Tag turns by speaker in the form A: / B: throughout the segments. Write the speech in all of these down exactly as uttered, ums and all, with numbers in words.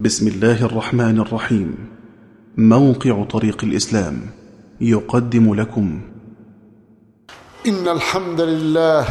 A: بسم الله الرحمن الرحيم. موقع طريق الإسلام يقدم لكم
B: إن الحمد لله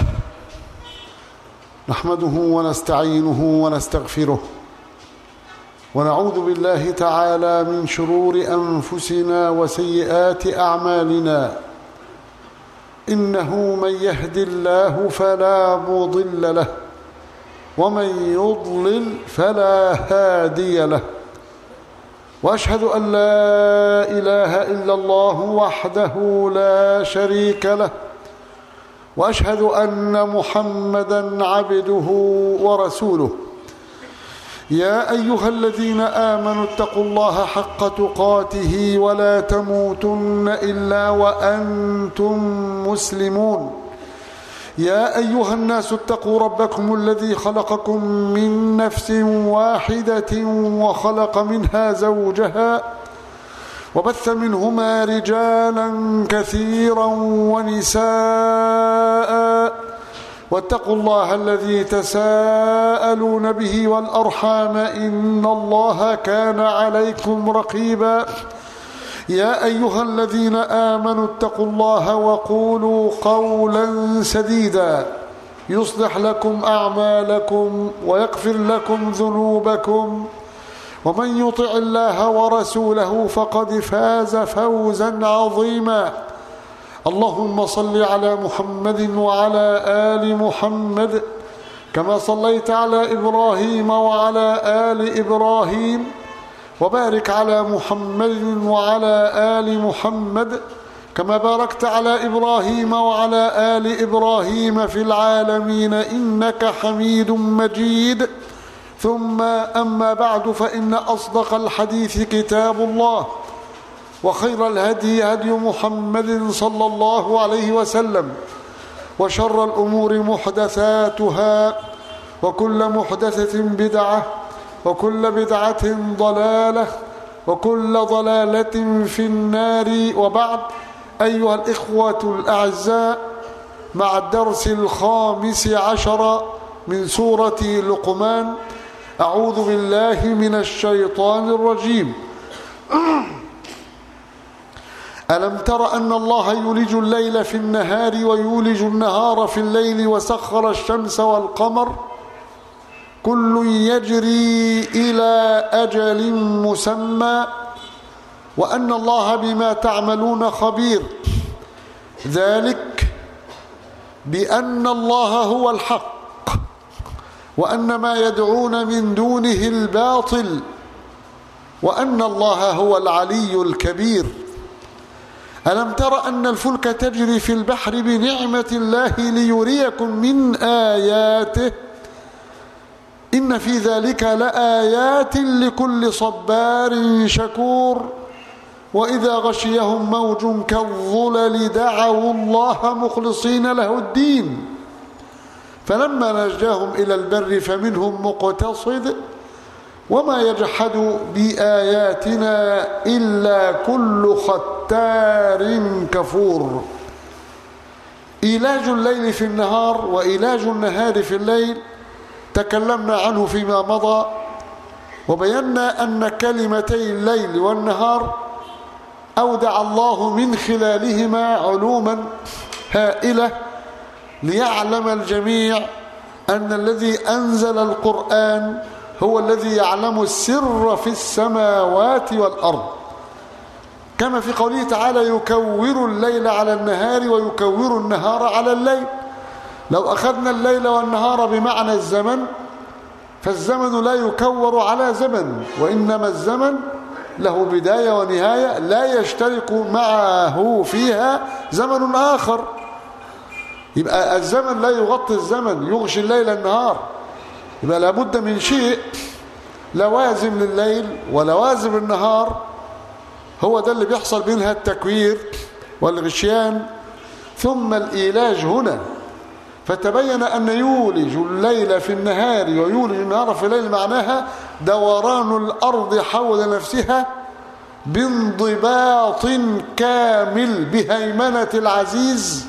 B: نحمده ونستعينه ونستغفره ونعوذ بالله تعالى من شرور أنفسنا وسيئات أعمالنا. إنه من يهد الله فلا مضل له ومن يضلل فلا هادي له، وأشهد أن لا إله إلا الله وحده لا شريك له، وأشهد أن محمدًا عبده ورسوله. يا أيها الذين آمنوا اتقوا الله حق تقاته ولا تموتن إلا وأنتم مسلمون. يا أيها الناس اتقوا ربكم الذي خلقكم من نفس واحدة وخلق منها زوجها وبث منهما رجالا كثيرا ونساء، واتقوا الله الذي تساءلون به والأرحام إن الله كان عليكم رقيبا. يا أيها الذين آمنوا اتقوا الله وقولوا قولا سديدا يصلح لكم أعمالكم ويغفر لكم ذنوبكم، ومن يطع الله ورسوله فقد فاز فوزا عظيما. اللهم صل على محمد وعلى آل محمد كما صليت على إبراهيم وعلى آل إبراهيم، وبارك على محمد وعلى آل محمد كما باركت على إبراهيم وعلى آل إبراهيم في العالمين إنك حميد مجيد. ثم أما بعد، فإن أصدق الحديث كتاب الله، وخير الهدي هدي محمد صلى الله عليه وسلم، وشر الأمور محدثاتها، وكل محدثة بدعة، وكل بدعة ضلالة، وكل ضلالة في النار. وبعد، أيها الإخوة الأعزاء، مع الدرس الخامس عشر من سورة لقمان، أعوذ بالله من الشيطان الرجيم. ألم تر أن الله يولج الليل في النهار ويولج النهار في الليل وسخر الشمس والقمر كل يجري إلى أجل مسمى وأن الله بما تعملون خبير. ذلك بأن الله هو الحق وأن ما يدعون من دونه الباطل وأن الله هو العلي الكبير. ألم تر أن الفلك تجري في البحر بنعمة الله ليريكم من آياته إن في ذلك لآيات لكل صبار شكور. وإذا غشيهم موج كالظلل دعوا الله مخلصين له الدين فلما نجاهم إلى البر فمنهم مقتصد وما يجحد بآياتنا إلا كل ختار كفور. إيلاج الليل في النهار وإيلاج النهار في الليل تكلمنا عنه فيما مضى، وبينا أن كلمتي الليل والنهار أودع الله من خلالهما علوما هائلة ليعلم الجميع أن الذي أنزل القرآن هو الذي يعلم السر في السماوات والأرض، كما في قوله تعالى يكور الليل على النهار ويكور النهار على الليل. لو أخذنا الليل والنهار بمعنى الزمن فالزمن لا يكور على زمن، وإنما الزمن له بداية ونهاية لا يشترك معه فيها زمن آخر. يبقى الزمن لا يغطي الزمن، يغشي الليل النهار. يبقى لابد من شيء لوازم لليل ولوازم النهار، هو ده اللي بيحصل بينها التكوير والغشيان ثم الإيلاج هنا. فتبين أن يولج الليل في النهار ويولج النهار في الليل معناها دوران الأرض حول نفسها بانضباط كامل بهيمنة العزيز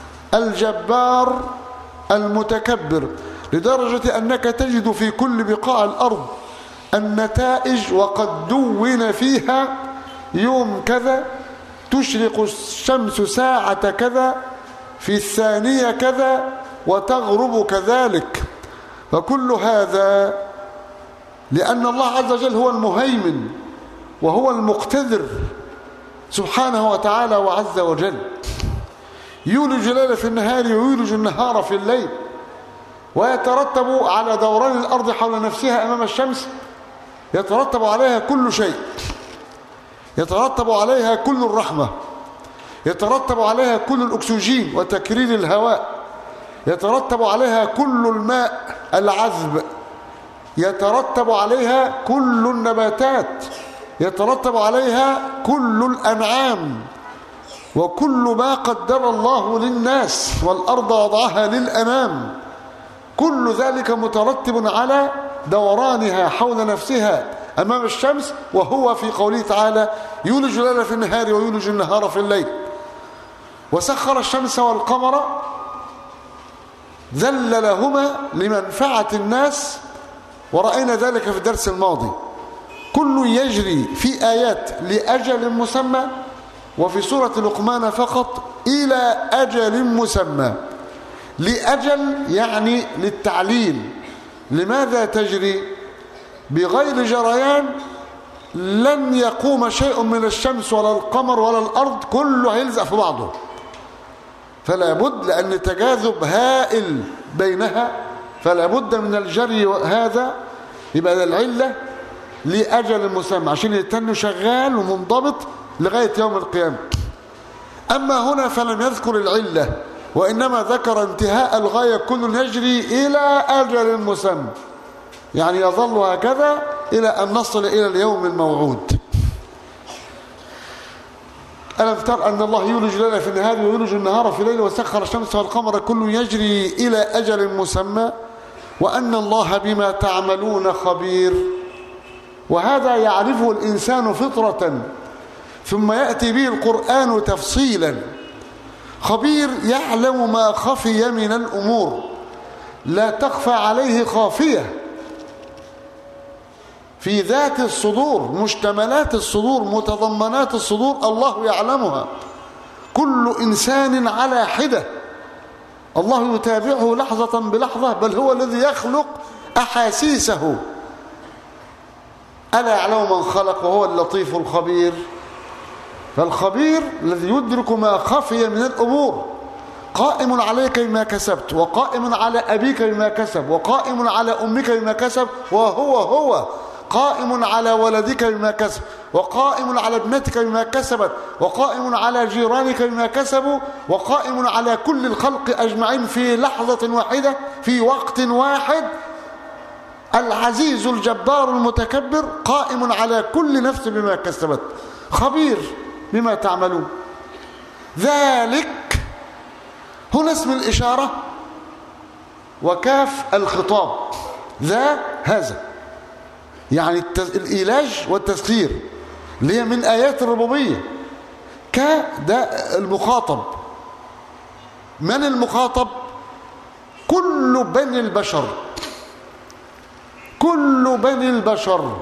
B: الجبار المتكبر، لدرجة أنك تجد في كل بقاع الأرض النتائج وقد دون فيها يوم كذا تشرق الشمس ساعة كذا في الثانية كذا وتغرب كذلك. فكل هذا لأن الله عز وجل هو المهيمن وهو المقتدر سبحانه وتعالى وعز وجل، يولج الليل في النهار ويولج النهار في الليل، ويترتب على دوران الأرض حول نفسها أمام الشمس، يترتب عليها كل شيء، يترتب عليها كل الرحمة، يترتب عليها كل الأكسجين وتكرير الهواء، يترتب عليها كل الماء العذب، يترتب عليها كل النباتات، يترتب عليها كل الأنعام، وكل ما قدر الله للناس، والأرض وضعها للأنام، كل ذلك مترتب على دورانها حول نفسها أمام الشمس. وهو في قوله تعالى يولج الليل في النهار ويولج النهار في الليل، وسخر الشمس والقمر ذللهما لمنفعة الناس، ورأينا ذلك في الدرس الماضي. كل يجري في آيات لأجل مسمى، وفي سورة لقمان فقط إلى أجل مسمى. لأجل يعني للتعليل، لماذا تجري؟ بغير جريان لن يقوم شيء من الشمس ولا القمر ولا الأرض، كله هيلزق في بعضه، فلا بد، لأن تجاذب هائل بينها، فلا بد من الجري. هذا يبقى العلة لأجل مسمى، عشان يتنه شغال ومنضبط لغاية يوم القيامة. أما هنا فلم يذكر العلة، وإنما ذكر انتهاء الغاية، كل يجري إلى أجل مسمى، يعني يظل هكذا إلى أن نصل إلى اليوم الموعود. ألم تر أن الله يولج الليل في النهار ويولج النهار في الليل وسخر الشمس والقمر كل يجري إلى أجل مسمى وأن الله بما تعملون خبير. وهذا يعرفه الإنسان فطرة، ثم يأتي به القرآن تفصيلا. خبير يعلم ما خفي من الأمور، لا تخفى عليه خافية في ذات الصدور، مشتملات الصدور، متضمنات الصدور، الله يعلمها. كل إنسان على حدة، الله يتابعه لحظة بلحظة، بل هو الذي يخلق أحاسيسه. ألا يعلم من خلق وهو اللطيف الخبير. فالخبير الذي يدرك ما خفي من الأمور، قائم عليك بما كسبت، وقائم على أبيك بما كسب، وقائم على أمك بما كسب، وهو هو قائم على ولدك بما كسب، وقائم على ابنتك بما كسبت، وقائم على جيرانك بما كسبوا، وقائم على كل الخلق أجمعين في لحظة واحدة في وقت واحد. العزيز الجبار المتكبر قائم على كل نفس بما كسبت، خبير بما تعملون. ذلك هنا اسم الإشارة وكاف الخطاب، ذا هذا، يعني الإيلاج والتسخير اللي هي من آيات الربوبية. ك ده المخاطب. من المخاطب؟ كل بني البشر، كل بني البشر.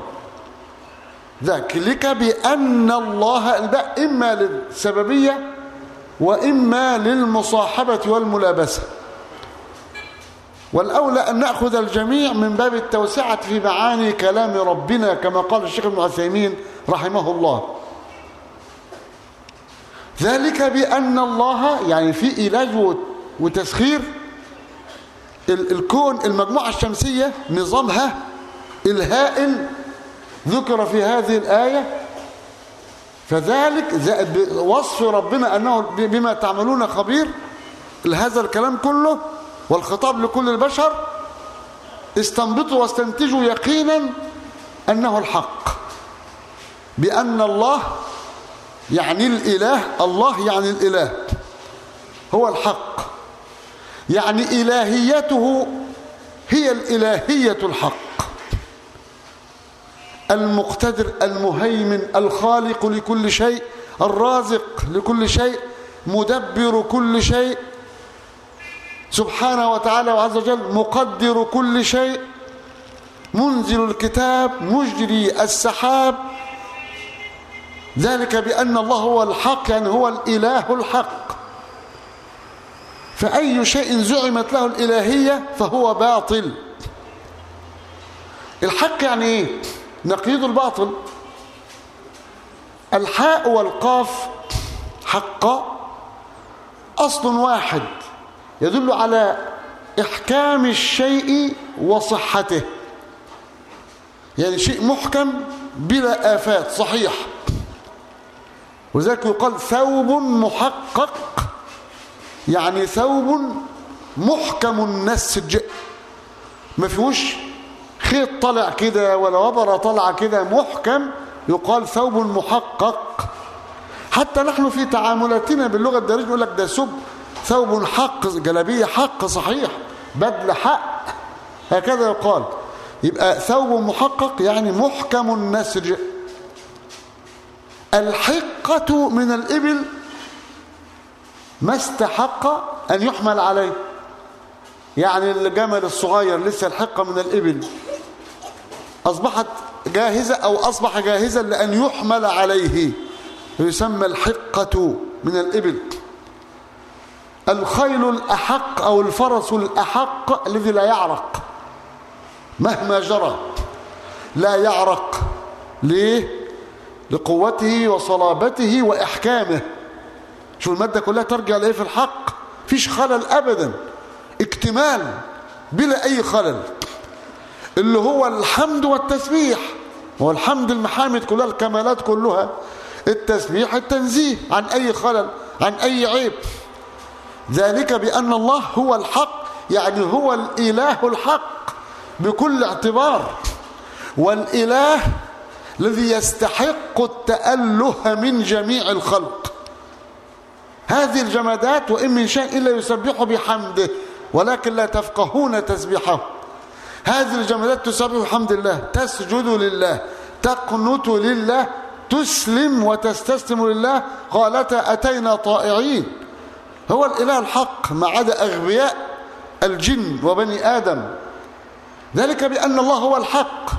B: ذلك بأن الله، الباء إما للسببية وإما للمصاحبة والملابسة، والأولى أن نأخذ الجميع من باب التوسعة في معاني كلام ربنا، كما قال الشيخ ابن عثيمين رحمه الله. ذلك بأن الله، يعني في إيلاج وتسخير الكون، المجموعة الشمسية نظامها الهائل ذكر في هذه الآية. فذلك وصف ربنا أنه بما تعملون خبير، هذا الكلام كله والخطاب لكل البشر استنبطوا واستنتجوا يقينا أنه الحق، بأن الله يعني الإله، الله يعني الإله هو الحق، يعني إلهيته هي الإلهية الحق، المقتدر المهيمن الخالق لكل شيء، الرازق لكل شيء، مدبر كل شيء سبحانه وتعالى وعز وجل، مقدر كل شيء. منزل الكتاب مجري السحاب. ذلك بأن الله هو الحق، يعني هو الإله الحق. فأي شيء زعمت له الإلهية فهو باطل. الحق يعني إيه؟ نقيض الباطل. الحاء والقاف حق أصل واحد يدل على إحكام الشيء وصحته، يعني شيء محكم بلا آفات صحيح. وذلك يقال ثوب محقق، يعني ثوب محكم النسج، ما فيهوش خيط طلع كده ولا وبرة طلع كده، محكم، يقال ثوب محقق. حتى نحن في تعاملاتنا باللغة الدارجة يقول لك ده سب ثوب حق، جلابية حق صحيح، بدل حق، هكذا يقال. يبقى ثوب محقق يعني محكم النسج. الحقة من الإبل ما استحق أن يحمل عليه، يعني الجمل الصغير لسه الحقة من الإبل أصبحت جاهزة أو أصبح جاهزا لأن يحمل عليه، يسمى الحقة من الإبل. الخيل الأحق أو الفرس الأحق الذي لا يعرق مهما جرى، لا يعرق. ليه؟ لقوته وصلابته وإحكامه. شو المادة كلها ترجع لإيه في الحق؟ فيش خلل أبدا، اكتمال بلا أي خلل، اللي هو الحمد والتسبيح. هو الحمد المحامد كلها، الكمالات كلها، التسبيح التنزيه عن أي خلل، عن أي عيب. ذلك بأن الله هو الحق، يعني هو الإله الحق بكل اعتبار، والإله الذي يستحق التأله من جميع الخلق. هذه الجمادات وإن من شيء إلا يسبح بحمده ولكن لا تفقهون تسبيحه. هذه الجمادات تسبح بحمد الله، تسجد لله، تقنت لله، تسلم وتستسلم لله، قالتا أتينا طائعين. هو الإله الحق ما عدا أغبياء الجن وبني آدم. ذلك بأن الله هو الحق.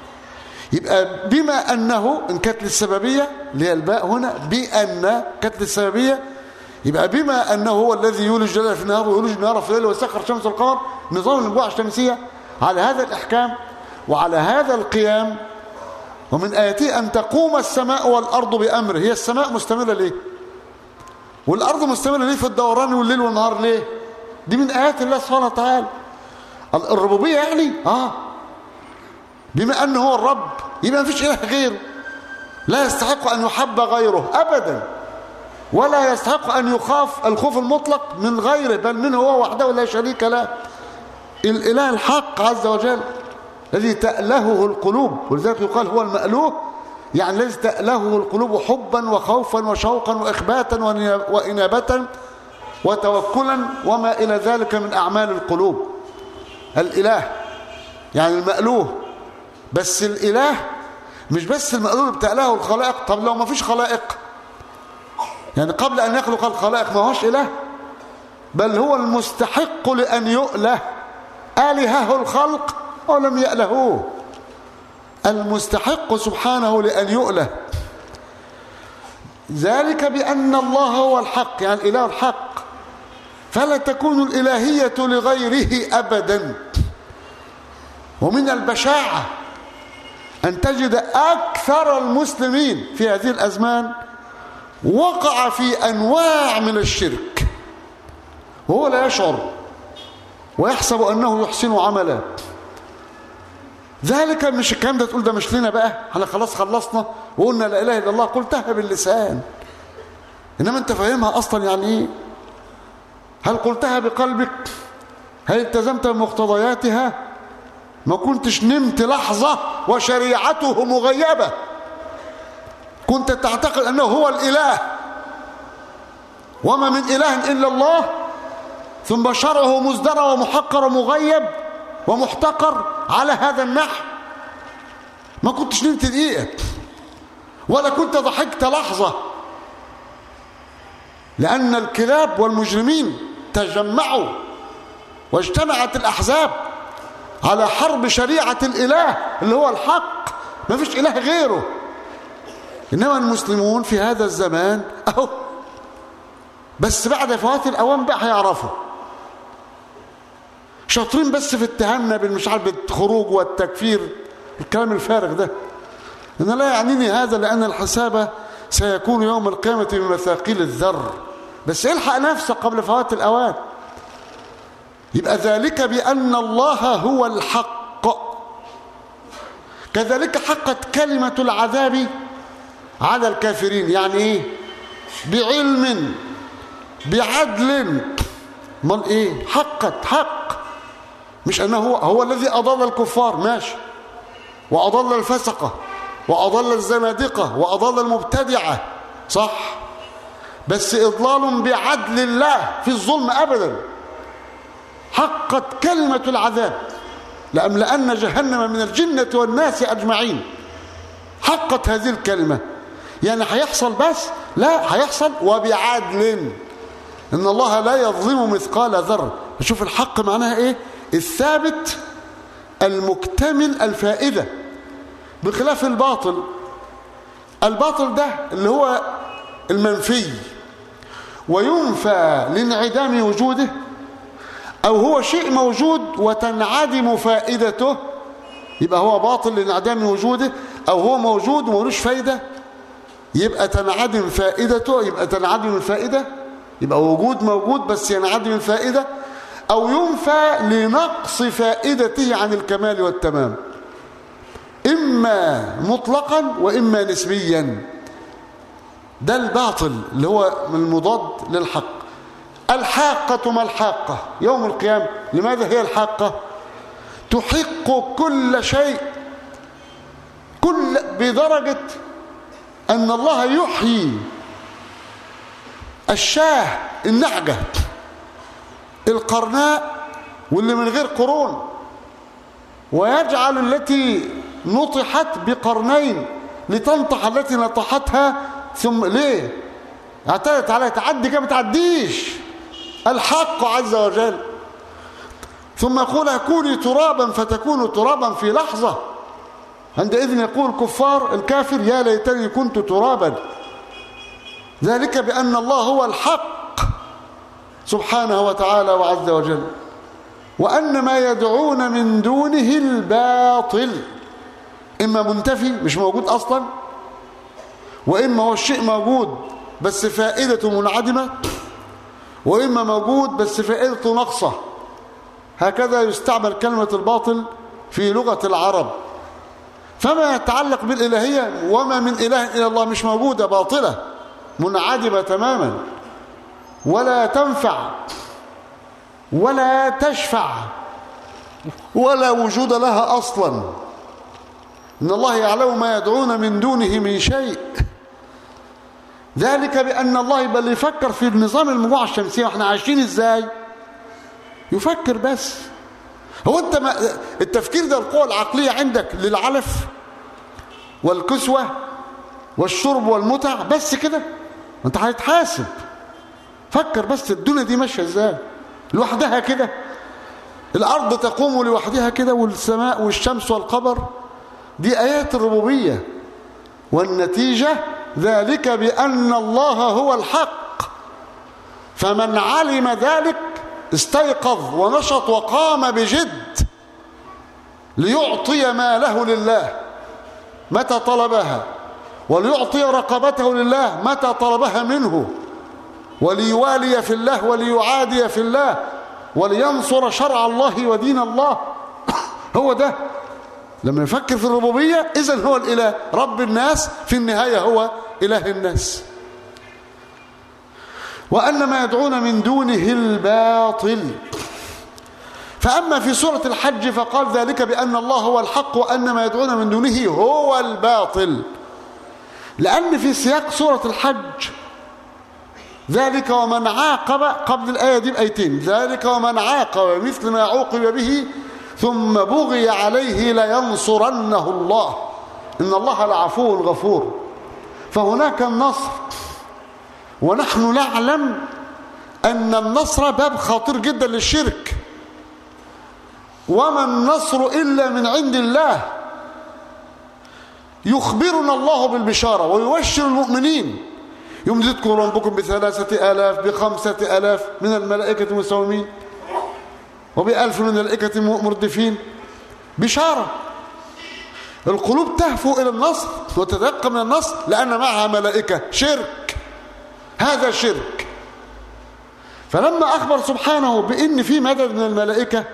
B: يبقى بما أنه، إن كانت للسببية اللي هي الباء هنا، بأن كانت للسببية، يبقى بما أنه هو الذي يولج الليل في النهار ويولج النهار في الليل ويسخر الشمس والقمر، نظام الأنبوع الشمسية على هذا الإحكام وعلى هذا القيام. ومن آياته أن تقوم السماء والأرض بأمره. هي السماء مستمرة ليه؟ والأرض مستمرة ليه في الدوران والليل والنهار ليه؟ دي من آيات الله سبحانه وتعالى. الربوبية يعني آه بما أنه هو الرب يبقى ما فيش إله غيره، لا يستحق أن يحب غيره أبدا، ولا يستحق أن يخاف الخوف المطلق من غيره، بل منه هو وحده لا شريك له. الإله الحق عز وجل الذي تألهه القلوب، ولذلك يقال هو المألوه، يعني الذي تألهه القلوب حبا وخوفا وشوقا وإخباتا وإنابة وتوكلا وما إلى ذلك من أعمال القلوب. الإله يعني المألوه. بس الإله مش بس المألوه اللي بتألهه الخلائق. طب لو ما فيش خلائق، يعني قبل أن يخلق الخلائق ما هوش إله، بل هو المستحق لأن يؤله. آلهه الخلق ولم يألهوه، المستحق سبحانه لأن يؤله. ذلك بأن الله هو الحق، يعني الإله الحق، فلا تكون الإلهية لغيره أبدا. ومن البشاعة أن تجد أكثر المسلمين في هذه الأزمان وقع في أنواع من الشرك وهو لا يشعر ويحسب أنه يحسن عملا. ذلك مش الكلام ده تقول ده مش لنا بقى، احنا خلاص خلصنا وقلنا لا إله إلا الله، قلتها باللسان، إنما أنت فاهمها أصلا يعني إيه؟ هل قلتها بقلبك؟ هل التزمت بمقتضياتها؟ ما كنتش نمت لحظة وشريعته مغيبة، كنت تعتقد أنه هو الإله وما من إله إلا الله، ثم شرعه مزدرى ومحقر ومغيب ومحتقر على هذا النحو. ما كنتش نمت دقيقة ولا كنت ضحكت لحظة، لأن الكلاب والمجرمين تجمعوا واجتمعت الأحزاب على حرب شريعة الإله اللي هو الحق، ما فيش إله غيره. إنما المسلمون في هذا الزمان أهو، بس بعد فوات الأوان بقى هيعرفوا. شاطرين بس في اتهامنا بالمش عارف بالخروج والتكفير، الكلام الفارغ ده. أنا لا يعنيني هذا، لأن الحساب سيكون يوم القيامة بمثاقيل الذر. بس الحق نفسك قبل فوات الأوان. يبقى ذلك بأن الله هو الحق. كذلك حقت كلمة العذاب على الكافرين. يعني ايه؟ بعلم، بعدل. امال ايه؟ حقت حق. مش انه هو, هو الذي اضل الكفار، ماشي، واضل الفسقه، واضل الزنادقه، واضل المبتدعه، صح، بس اضلال بعدل الله في الظلم ابدا. حقت كلمه العذاب لأملأن جهنم من الجنة والناس أجمعين. حقت هذه الكلمة. يعني هيحصل، بس لا، هيحصل وبعدل. إن الله لا يظلم مثقال ذرة. شوف الحق معناها إيه؟ الثابت المكتمل الفائدة، بخلاف الباطل. الباطل ده اللي هو المنفي، وينفى لانعدام وجوده، أو هو شيء موجود وتنعدم فائدته، يبقى هو باطل لانعدام وجوده، أو هو موجود وملوش فايدة يبقى تنعدم فائدته، يبقى تنعدم الفائدة، يبقى وجود موجود بس ينعدم الفائدة، أو ينفى لنقص فائدته عن الكمال والتمام، إما مطلقا وإما نسبيا. ده الباطل اللي هو المضاد للحق. الحاقة ما الحاقة؟ يوم القيامة. لماذا هي الحاقة؟ تحق كل شيء، كل بدرجة أن الله يحيي الشاه النعجة القرناء واللي من غير قرون، ويجعل التي نطحت بقرنين لتنطح التي نطحتها. ثم ليه اعتدت عليها؟ تعدي كده، ما تعديش. الحق عز وجل. ثم يقول كوني ترابا فتكون ترابا في لحظة. عندئذ يقول الكفار الكافر يا ليتني كنت ترابا. ذلك بأن الله هو الحق سبحانه وتعالى وعز وجل، وأن ما يدعون من دونه الباطل، إما منتفي مش موجود أصلا، وإما هو الشيء موجود بس فائدته منعدمة، وإما موجود بس فائدته نقصة. هكذا يستعمل كلمة الباطل في لغة العرب. فما يتعلق بالإلهية، وما من إله إلا الله، مش موجودة، باطلة منعدمة تماما، ولا تنفع ولا تشفع ولا وجود لها أصلا. إن الله يعلم ما يدعون من دونه من شيء. ذلك بأن الله يبقى اللي يفكر في النظام المجموعة الشمسية واحنا عايشين ازاي، يفكر بس. هو انت ما التفكير ده القوة العقلية عندك للعلف والكسوة والشرب والمتع بس كده؟ انت هتتحاسب. فكر بس الدنيا دي ماشية ازاي لوحدها كده. الأرض تقوم لوحدها كده، والسماء والشمس والقمر، دي آيات الربوبية. والنتيجة ذلك بأن الله هو الحق. فمن علم ذلك استيقظ ونشط وقام بجد ليعطي ماله لله متى طلبها، وليعطي رقبته لله متى طلبها منه، وليوالي في الله وليعادي في الله، ولينصر شرع الله ودين الله. هو ده لما يفكر في الربوبية، إذن هو الإله رب الناس، في النهاية هو إله الناس. وأن ما يدعون من دونه الباطل. فأما في سورة الحج فقال ذلك بأن الله هو الحق وأن ما يدعون من دونه هو الباطل، لأن في سياق سورة الحج ذلك ومن عاقب قبل الآية دي بآيتين، ذلك ومن عاقب مثل ما عوقب به ثم بغي عليه لينصرنه الله إن الله لعفو غفور. فهناك النصر، ونحن نعلم أن النصر باب خطير جدا للشرك. وما النصر إلا من عند الله. يخبرنا الله بالبشارة ويبشر المؤمنين يمددكم ربكم بثلاثة آلاف بخمسة آلاف من الملائكة مسومين وبألف من الملائكة مردفين. بشارة. القلوب تهفو إلى النصر وتتلقى من النصر لأن معها ملائكة. شرك، هذا شرك. فلما أخبر سبحانه بأن في مدد من الملائكة،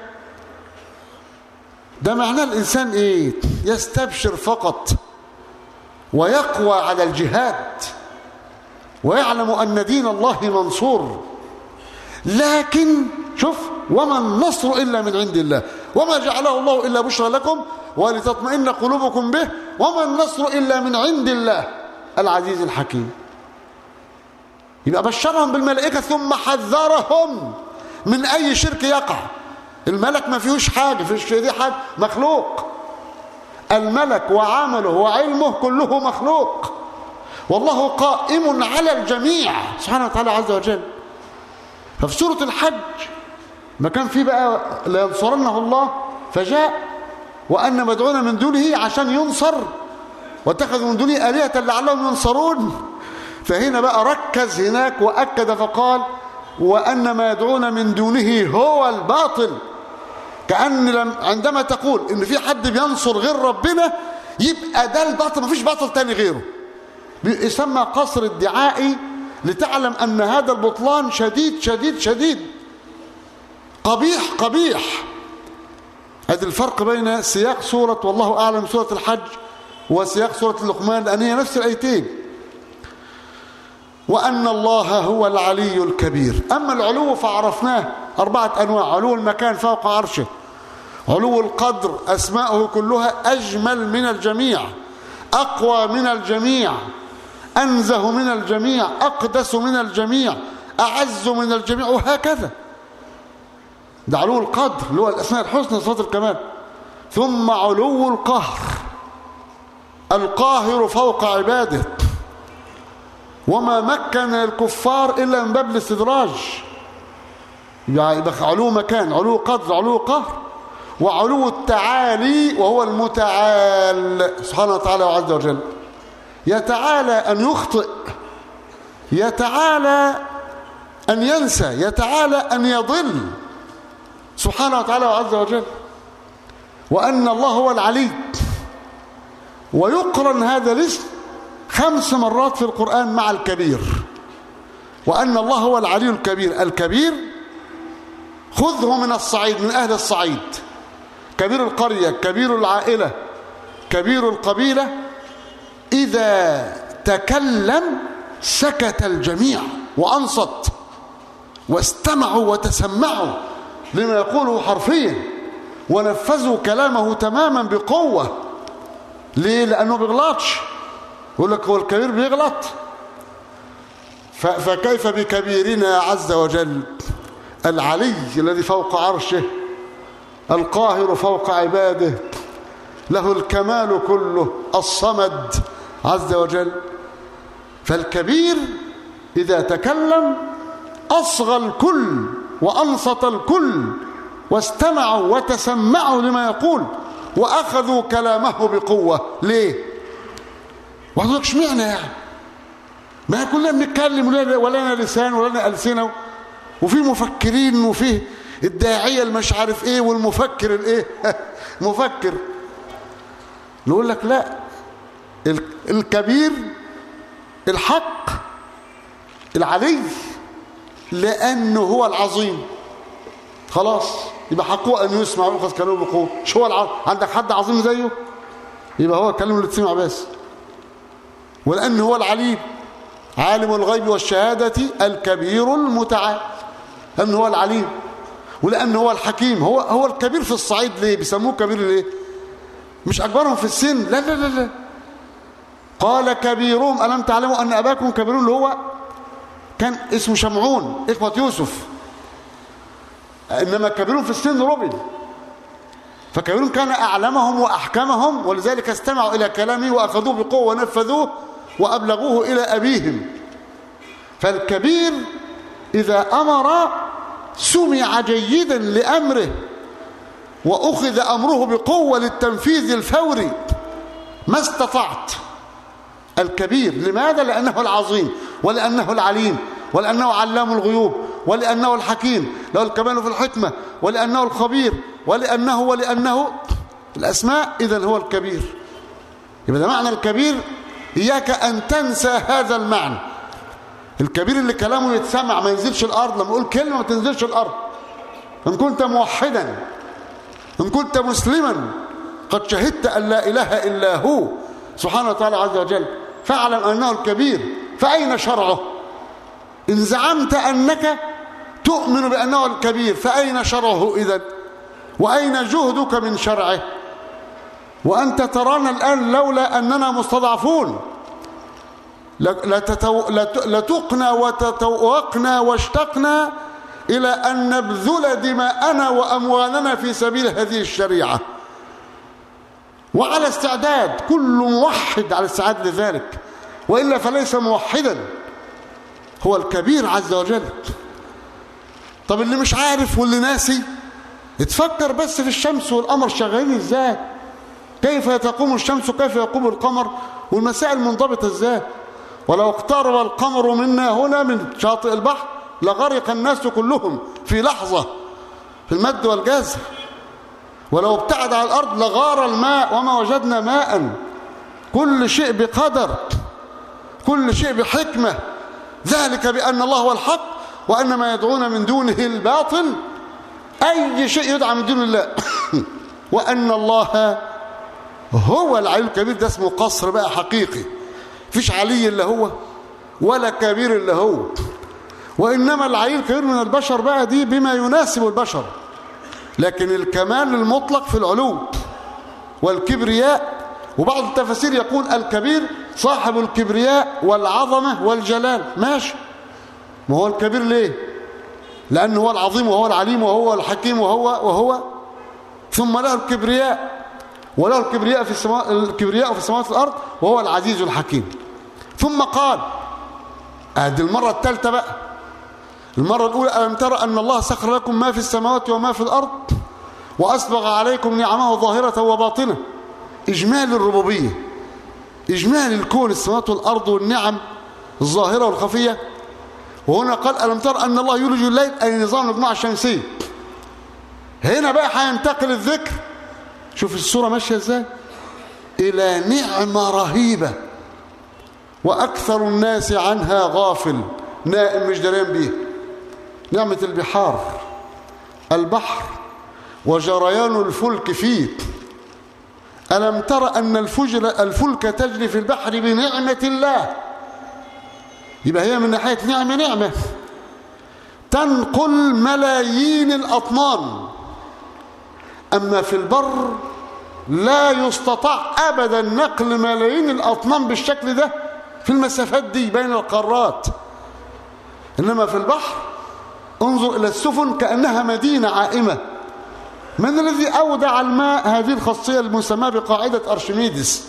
B: ده معناه الإنسان إيه؟ يستبشر فقط ويقوى على الجهاد ويعلم أن دين الله منصور. لكن شوف، وما النصر إلا من عند الله وما جعله الله إلا بشرى لكم ولتطمئن قلوبكم به وما النصر إلا من عند الله العزيز الحكيم. يبقى بشرهم بالملائكة ثم حذرهم من أي شرك يقع. الملك ما فيهوش حاجة، فيش في دي حاجة، مخلوق. الملك وعمله وعلمه كله مخلوق، والله قائم على الجميع سبحانه وتعالى عز وجل. ففي سورة الحج ما كان فيه بقى لينصرنه الله، فجاء وأن مدعونا من دونه عشان ينصر واتخذوا من دونه آلهة لعلهم ينصرون. فهنا بقى ركز هناك وأكد فقال وأن ما يدعون من دونه هو الباطل. كأن عندما تقول إن في حد بينصر غير ربنا يبقى ده الباطل، ما فيش باطل تاني غيره. يسمى قصر الدعائي لتعلم أن هذا البطلان شديد شديد شديد، قبيح قبيح. هذا الفرق بين سياق سورة والله أعلم سورة الحج وسياق سورة اللقمان، لأن هي نفس الآيتين. وأن الله هو العلي الكبير. أما العلو فعرفناه أربعة أنواع: علو المكان فوق عرشه، علو القدر أسماؤه كلها أجمل من الجميع، أقوى من الجميع، أنزه من الجميع، أقدس من الجميع، أعز من الجميع، وهكذا. ده علو القدر اللي هو الأسماء الحسنى صفات الكمال. ثم علو القهر، القاهر فوق عباده، وما مكن الكفار إلا من باب الاستدراج. يبقى علو مكان، علو قدر، علو قهر، وعلو التعالي وهو المتعال سبحانه وتعالى عز وجل. يتعالى أن يخطئ، يتعالى أن ينسى، يتعالى أن يضل سبحانه وتعالى عز وجل. وأن الله هو العلي. ويقرن هذا الاسم خمس مرات في القرآن مع الكبير. وأن الله هو العلي الكبير. الكبير خذه من الصعيد، من أهل الصعيد، كبير القرية، كبير العائلة، كبير القبيلة. إذا تكلم سكت الجميع وأنصت واستمعوا وتسمعوا لما يقوله حرفيا ونفذوا كلامه تماما بقوة. ليه؟ لأنه بيغلطش. يقول لك هو الكبير بيغلط، فكيف بكبيرنا عز وجل العلي الذي فوق عرشه، القاهر فوق عباده، له الكمال كله، الصمد عز وجل. فالكبير إذا تكلم أصغى الكل وأنصت الكل واستمعوا وتسمعوا لما يقول وأخذوا كلامه بقوة. ليه؟ واحد يقول اشمعنى يعني؟ ما كلنا بنتكلم ولنا لسان ولنا ألسنة، وفي مفكرين وفي الداعية المش عارف ايه والمفكر الايه مفكر. نقول لك لا، الكبير الحق العلي لأنه هو العظيم. خلاص يبقى حقه أن يسمع ويأخذ كلامه بقوة. مش هو العظيم؟ عندك حد عظيم زيه؟ يبقى هو الكلام اللي تسمع بس. ولأنه هو العليم عالم الغيب والشهادة الكبير المتعال، لأنه هو العليم. ولأنه هو الحكيم. هو هو الكبير في الصعيد. ليه بيسموه كبير؟ ليه؟ مش أكبرهم في السن، لا لا لا لا. قال كبيرهم ألم تعلموا أن أباكم كبيرون، اللي هو كان اسمه شمعون إخوة يوسف. إنما كبيرهم في السن ربي، فكبيرهم كان أعلمهم وأحكمهم، ولذلك استمعوا إلى كلامه وأخذوه بقوة ونفذوه وأبلغوه إلى أبيهم. فالكبير إذا أمر سمع جيدا لأمره وأخذ أمره بقوة للتنفيذ الفوري ما استطعت. الكبير لماذا؟ لأنه العظيم، ولأنه العليم، ولأنه علام الغيوب، ولأنه الحكيم له الكمال في الحكمة، ولأنه الخبير، ولأنه ولأنه الأسماء. إذن هو الكبير. يبقى ده معنى الكبير. إياك أن تنسى هذا المعنى. الكبير اللي كلامه يتسمع ما ينزلش الأرض، لما يقول كلمة ما تنزلش الأرض. إن كنت موحدا، إن كنت مسلما قد شهدت أن لا إله إلا هو سبحانه وتعالى عز وجل، فاعلم أنه الكبير. فأين شرعه؟ إن زعمت أنك تؤمن بأنه الكبير فأين شرعه إذن؟ وأين جهدك من شرعه؟ وأنت ترانا الآن لولا أننا مستضعفون لتقنا وتتوقنا واشتقنا إلى أن نبذل دماءنا وأموالنا في سبيل هذه الشريعة، وعلى استعداد. كل موحد على استعداد لذلك، وإلا فليس موحدا. هو الكبير عز وجل. طب اللي مش عارف واللي ناسي اتفكر بس في الشمس والقمر شغالين ازاي، كيف تقوم الشمس وكيف يقوم القمر، والمسائل منضبطة ازاي. ولو اقترب القمر منا هنا من شاطئ البحر لغرق الناس كلهم في لحظة في المد والجزر. ولو ابتعد على الأرض لغار الماء وما وجدنا ماء. كل شيء بقدر، كل شيء بحكمة. ذلك بأن الله هو الحق وأن ما يدعون من دونه الباطل. أي شيء يدعى من دون الله وأن الله هو العلي الكبير. ده اسمه قصر بقى حقيقي، فيش علي إلا هو ولا كبير إلا هو. وإنما العلي الكبير من البشر بقى دي بما يناسب البشر، لكن الكمال المطلق في العلو والكبرياء. وبعض التفاسير يقول الكبير صاحب الكبرياء والعظمة والجلال. ماشي، ما هو الكبير ليه؟ لأنه هو العظيم وهو العليم وهو الحكيم وهو وهو ثم له الكبرياء، وله الكبرياء في السماء الكبرياء في السماوات والأرض وهو العزيز الحكيم. ثم قال هذه المرة الثالثة بقى. المرة الأولى ألم ترى أن الله سخر لكم ما في السماوات وما في الأرض وأسبغ عليكم نعمه ظاهرة وباطنة. إجمال الربوبية، إجمال الكون، السماوات والأرض والنعم الظاهرة والخفية. وهنا قال ألم ترى أن الله يولج الليل، أي نظام الجماعة الشمسية. هنا بقى هينتقل الذكر، شوف الصورة ماشية ازاي، إلى نعمة رهيبة وأكثر الناس عنها غافل، نائم مش دريان بيه. نعمة البحار، البحر وجريان الفلك فيه. ألم ترى أن الفلك تجري في البحر بنعمة الله. يبقى هي من ناحية نعمة نعمة تنقل ملايين الأطنان. أما في البر لا يستطاع أبدا نقل ملايين الأطنان بالشكل ده في المسافات دي بين القارات. إنما في البحر انظر إلى السفن كأنها مدينة عائمة. من الذي أودع الماء هذه الخاصية المسمى بقاعدة أرشميدس،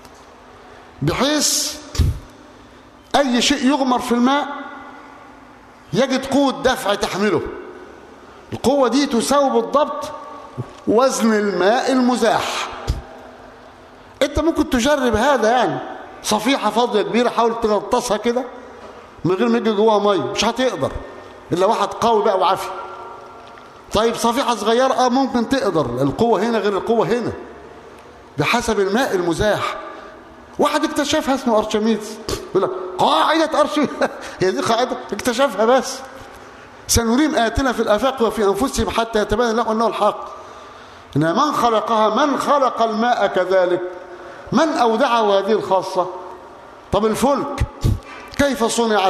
B: بحيث أي شيء يغمر في الماء يجد قوة دفع تحمله. القوة دي تساوي بالضبط وزن الماء المزاح. انت ممكن تجرب هذا، يعني صفيحة فاضية كبيرة حاول تغطسها كده من غير ما يجي جواها ميه، مش هتقدر الا واحد قوي بقى وعافي. طيب صفيحة صغيرة اه ممكن تقدر، القوة هنا غير القوة هنا بحسب الماء المزاح. واحد اكتشفها اسمه أرشميدس، يقول لك قاعدة أرشميدس هي دي قاعدة اكتشفها بس. سنريهم آياتنا في الآفاق وفي أنفسهم حتى يتبين لهم أنه الحق. إن من خلقها، من خلق الماء كذلك، من أودعه هذه الخاصة. طب الفلك كيف صنعت؟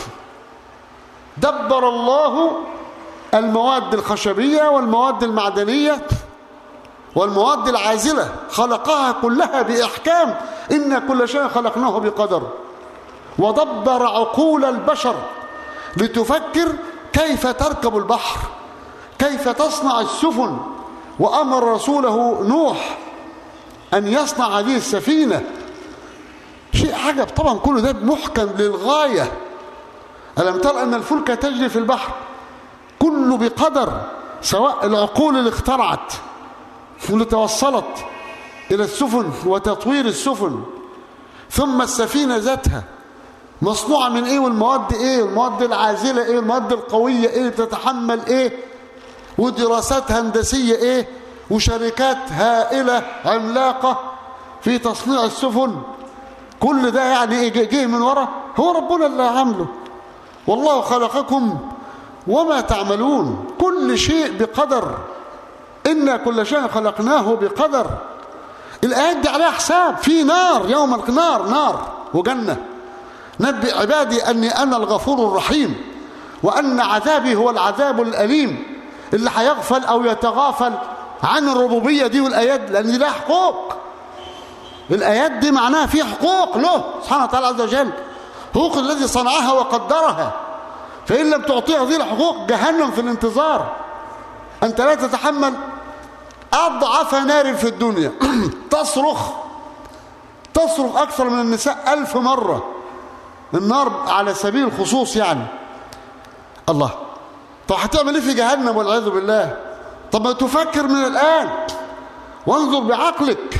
B: دبر الله المواد الخشبية والمواد المعدنية والمواد العازلة، خلقها كلها بإحكام. إن كل شيء خلقناه بقدر. ودبر عقول البشر لتفكر كيف تركب البحر، كيف تصنع السفن. وأمر رسوله نوح أن يصنع هذه السفينة. شيء عجب طبعا، كل ده محكم للغاية. ألم تر أن الفلك تجري في البحر، كله بقدر، سواء العقول اللي اخترعت واللي توصلت إلى السفن وتطوير السفن، ثم السفينة ذاتها مصنوعة من إيه، والمواد إيه، والمواد العازلة إيه، والمواد القوية إيه، بتتحمل إيه، ودراسات هندسية إيه، وشركات هائلة عملاقة في تصنيع السفن. كل ده يعني إيه جه من ورا؟ هو ربنا اللي عامله. والله خلقكم وما تعملون، كل شيء بقدر، إنا كل شيء خلقناه بقدر. الآيات دي عليها حساب، في نار يوم النار، نار وجنة. نبئ عبادي أني أنا الغفور الرحيم وأن عذابي هو العذاب الأليم. اللي هيغفل أو يتغافل عن الربوبية دي والآيات، لأن دي لها حقوق. الآيات دي معناها في حقوق له سبحانه وتعالى عز وجل، حقوق الذي صنعها وقدرها. فإن لم تعطيها هذه الحقوق جهنم في الانتظار. أنت لا تتحمل أضعف نار في الدنيا تصرخ تصرخ أكثر من النساء ألف مرة. النار على سبيل الخصوص يعني. الله، طب هتعمل ايه في جهنم والعياذ بالله؟ طب ما تفكر من الآن وانظر بعقلك.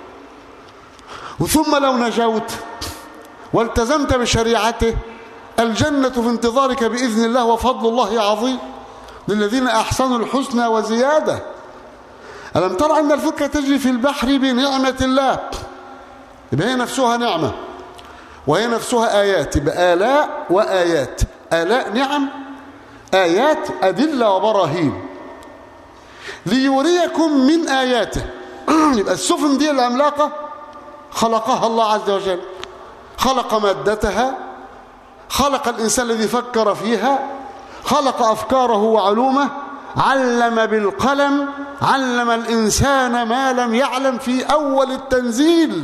B: وثم لو نجوت والتزمت بشريعته، الجنة في انتظارك بإذن الله، وفضل الله عظيم للذين أحسنوا الحسنى وزيادة. ألم ترى أن الفلك تجري في البحر بنعمة الله؟ يبقى هي نفسها نعمة، وهي نفسها آيات. يبقى آلاء وآيات. آلاء نعم، آيات أدلة وبراهين ليريكم من آياته. يبقى السفن دي العملاقة خلقها الله عز وجل، خلق مادتها، خلق الإنسان الذي فكر فيها، خلق أفكاره وعلومه، علم بالقلم، علم الإنسان ما لم يعلم في أول التنزيل.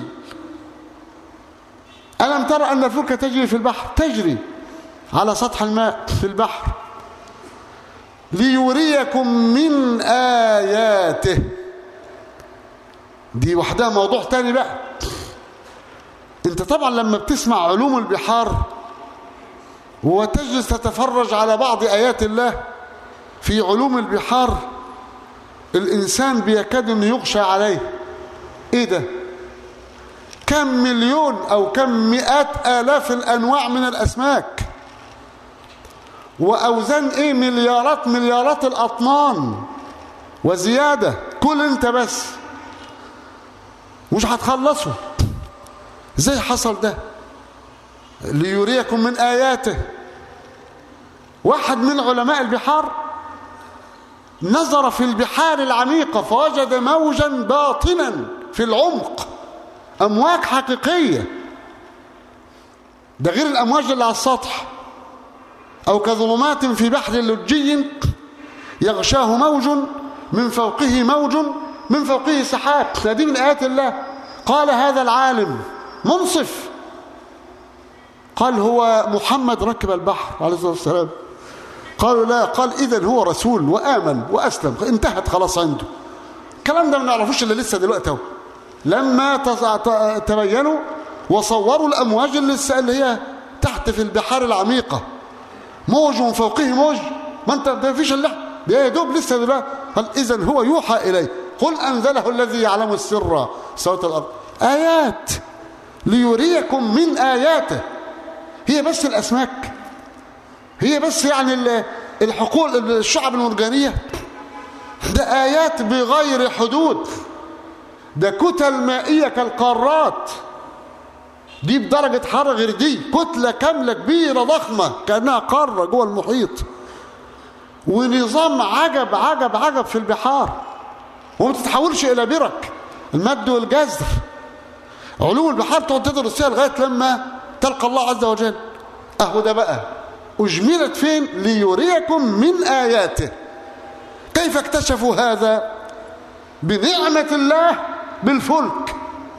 B: ألم ترى أن الفلك تجري في البحر، تجري على سطح الماء في البحر، ليريكم من آياته. دي وحدها موضوع تاني بقى. انت طبعا لما بتسمع علوم البحار وتجلس تتفرج على بعض آيات الله في علوم البحار، الإنسان بيكاد أن يغشى عليه. إيه ده؟ كم مليون أو كم مئات آلاف الأنواع من الأسماك، وأوزان إيه مليارات مليارات الأطنان وزيادة. كل أنت بس مش هتخلصه. إزاي حصل ده؟ ليريكم من آياته. واحد من علماء البحار نظر في البحار العميقة فوجد موجا باطنا في العمق، أمواج حقيقية، ده غير الأمواج اللي على السطح. أو كظلمات في بحر لجي يغشاه موج من فوقه موج من فوقه سحاب. هذه من آيات الله. قال هذا العالم منصف، قال هو محمد ركب البحر عليه الصلاة والسلام. قالوا لا، قال إذن هو رسول وآمن وأسلم، انتهت خلاص عنده. الكلام ده ما نعرفوش إلا لسه دلوقتي اهو، لما تبينوا وصوروا الأمواج اللي هي تحت في البحار العميقة، موج من فوقه موج. ما انت ما فيش الا ده يا دوب لسه دلوقتي. قال إذن هو يوحى إليه، قل أنزله الذي يعلم السر سوى الأرض. آيات ليريكم من آياته. هي بس الأسماك؟ هي بس يعني الحقول الشعب المرجانية؟ ده آيات بغير حدود. ده كتل مائية كالقارات، دي بدرجة حرارة غير دي، كتلة كاملة كبيرة ضخمة كأنها قارة جوه المحيط. ونظام عجب عجب عجب في البحار، وما تتحولش إلى برك المد والجزر. علوم البحار تقعد تدرس فيها لغاية لما تلقى الله عز وجل. أهو ده بقى أجملت فين؟ ليريكم من آياته. كيف اكتشفوا هذا؟ بنعمة الله بالفلك.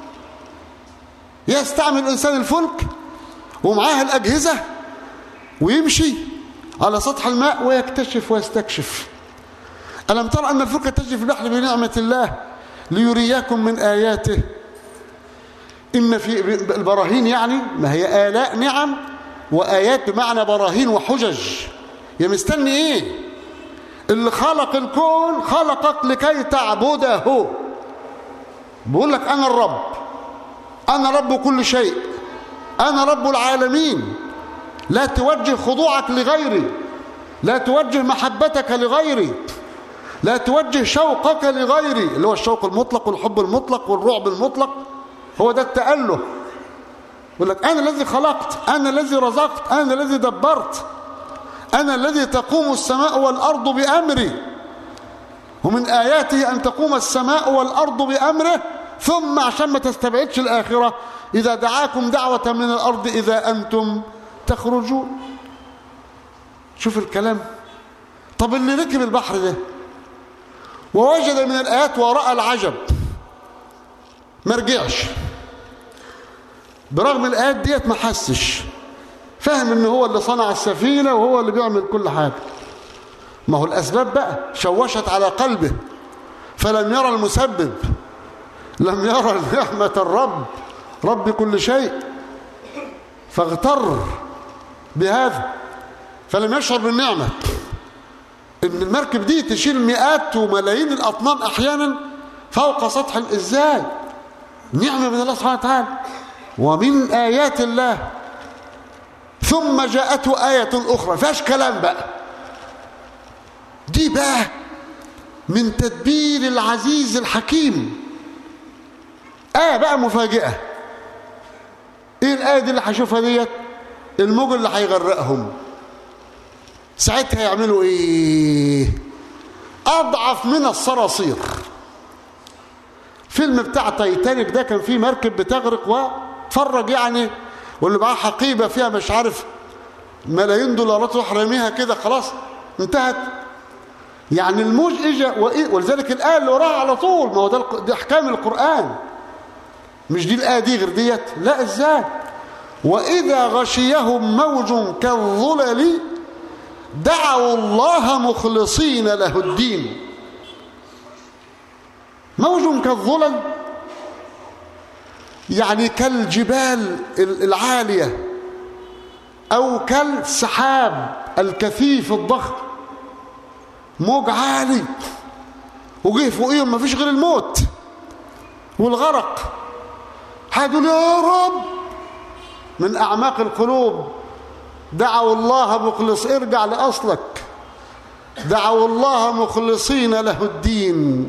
B: يستعمل الإنسان الفلك ومعاه الأجهزة ويمشي على سطح الماء ويكتشف ويستكشف. ألم ترى أن الفلك تجري في البحر بنعمة الله ليريكم من آياته. إن في البراهين يعني ما هي آلاء نعم وآيات بمعنى براهين وحجج. يا مستني إيه؟ اللي خلق الكون خلقك لكي تعبده بيقول لك أنا الرب، أنا رب كل شيء، أنا رب العالمين. لا توجه خضوعك لغيري، لا توجه محبتك لغيري، لا توجه شوقك لغيري، اللي هو الشوق المطلق والحب المطلق والرعب المطلق، هو ده التأله. يقول لك أنا الذي خلقت، أنا الذي رزقت، أنا الذي دبرت، أنا الذي تقوم السماء والأرض بأمري. ومن آياته أن تقوم السماء والأرض بأمره. ثم عشان ما تستبعدش الآخرة، إذا دعاكم دعوة من الأرض إذا أنتم تخرجون. شوف الكلام. طب اللي ركب البحر ده ووجد من الآيات ورأى العجب، ما رجعش، برغم الآيات ديت ما حسش، فهم ان هو اللي صنع السفينة وهو اللي بيعمل كل حاجة. ما هو الأسباب بقى شوشت على قلبه، فلم يرى المسبب، لم يرى نعمة الرب رب كل شيء، فاغتر بهذا، فلم يشعر بالنعمة. ان المركب دي تشيل مئات وملايين الأطنان أحيانا فوق سطح، ازاي؟ نعمة من الله سبحانه وتعالى ومن آيات الله. ثم جاءته آية أخرى، فاش كلام بقى، دي بقى من تدبير العزيز الحكيم. آية بقى مفاجئة. ايه الآية دي اللي هشوفها ديت؟ الموج اللي هيغرقهم. ساعتها يعملوا ايه؟ أضعف من الصراصير. فيلم بتاع تايتانيك ده كان فيه مركب بتغرق وتفرج يعني، واللي معاه حقيبة فيها مش عارف ملايين دولارات راح راميها كده، خلاص انتهت. يعني الموج اجى، ولذلك الآية اللي وراها على طول، ما هو ده, ده احكام القرآن، مش دي الآية دي غير ديت، لا ازاي؟ وإذا غشيهم موج كالظلل دعوا الله مخلصين له الدين. موج كالظلل يعني كالجبال العالية أو كالسحاب الكثيف الضخم، موج عالي وجه فوقيهم ما فيش غير الموت والغرق. هيقول يا رب من أعماق القلوب، دعوا الله مخلص، ارجع لأصلك، دعوا الله مخلصين له الدين.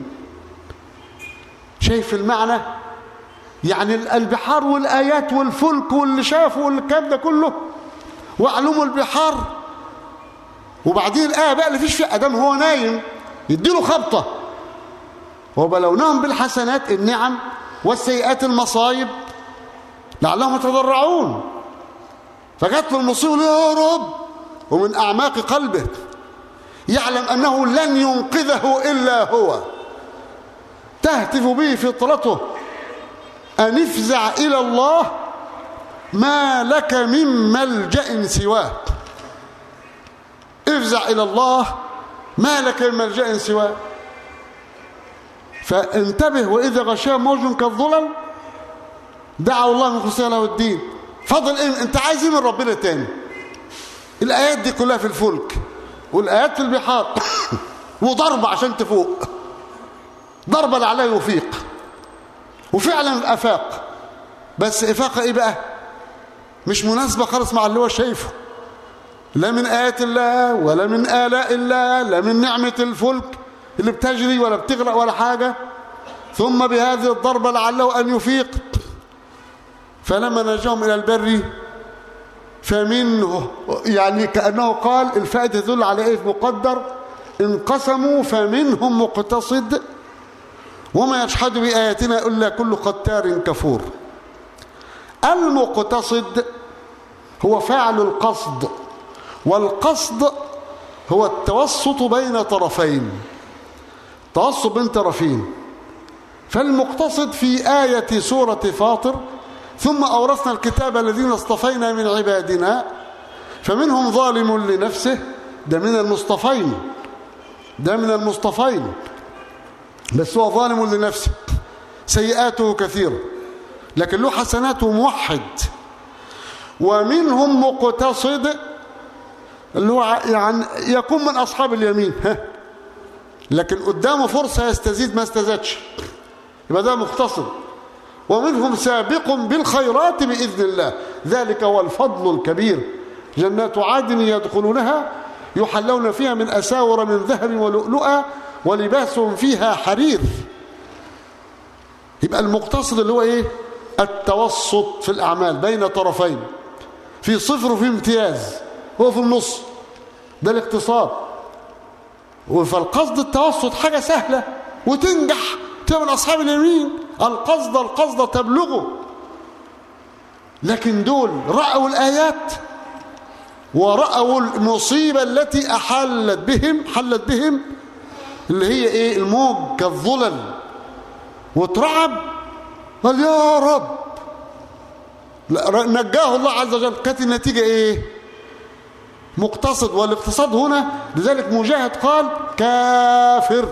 B: شايف المعنى؟ يعني البحار والآيات والفلك واللي شافوا والكلام ده كله وعلوم البحار، وبعدين الآية بقى اللي فيش فيها أدم هو نايم يديله خبطة، وبلوناهم بالحسنات النعم والسيئات المصايب لعلهم يتضرعون. فجات له المصيبة يا رب، ومن أعماق قلبه يعلم أنه لن ينقذه إلا هو، تهتف به فطرته أن افزع إلى الله ما لك من ملجأ سواه. افزع إلى الله ما لك من ملجأ سواه. فانتبه. وإذا غشاهم موج كالظلل دعوا الله مخلصين له الدين. فضل إيه؟ أنت عايز إيه من ربنا تاني؟ الآيات دي كلها في الفلك والآيات في البحار وضربة عشان تفوق، ضربة لعله يفيق، وفعلا أفاق. بس إفاقة إيه بقى؟ مش مناسبة خالص مع اللي هو شايفه، لا من آيات الله ولا من آلاء الله، لا من نعمة الفلك اللي بتجري ولا بتغرق ولا حاجة. ثم بهذه الضربة لعله أن يفيق. فلما نجاهم إلى البر فمنه، يعني كأنه قال الفاء تدل على إيه؟ مقدر. انقسموا فمنهم مقتصد وما يجحد بآياتنا إلا كل قتار كفور. المقتصد هو فاعل القصد، والقصد هو التوسط بين طرفين، توسط بين طرفين. فالمقتصد في آية سورة فاطر ثم أورثنا الكتاب الذين اصطفينا من عبادنا فمنهم ظالم لنفسه، ده من المصطفين، ده من المصطفين، بس هو ظالم لنفسه، سيئاته كثيرة لكن له حسناته موحد. ومنهم مقتصد اللي هو يعني يكون من أصحاب اليمين، ها، لكن قدامه فرصة يستزيد ما استزادش. يبقى ده مقتصد. ومنهم سابق بالخيرات بإذن الله، ذلك هو الفضل الكبير. جنات عدن يدخلونها يحلون فيها من أساور من ذهب ولؤلؤا ولباسهم فيها حرير. يبقى المقتصد اللي هو ايه؟ التوسط في الأعمال بين طرفين، في صفر وفي امتياز، هو في النص، ده الاقتصاد. فالقصد التوسط حاجة سهلة وتنجح، تبقى من أصحاب اليمين. القصد القصد تبلغه. لكن دول رأوا الآيات ورأوا المصيبة التي أحلت بهم حلت بهم اللي هي ايه؟ الموج كالظلل، واترعب، قال يا رب، نجاه الله عز وجل. كانت النتيجة ايه؟ مقتصد. والاقتصاد هنا لذلك مجاهد قال كافر،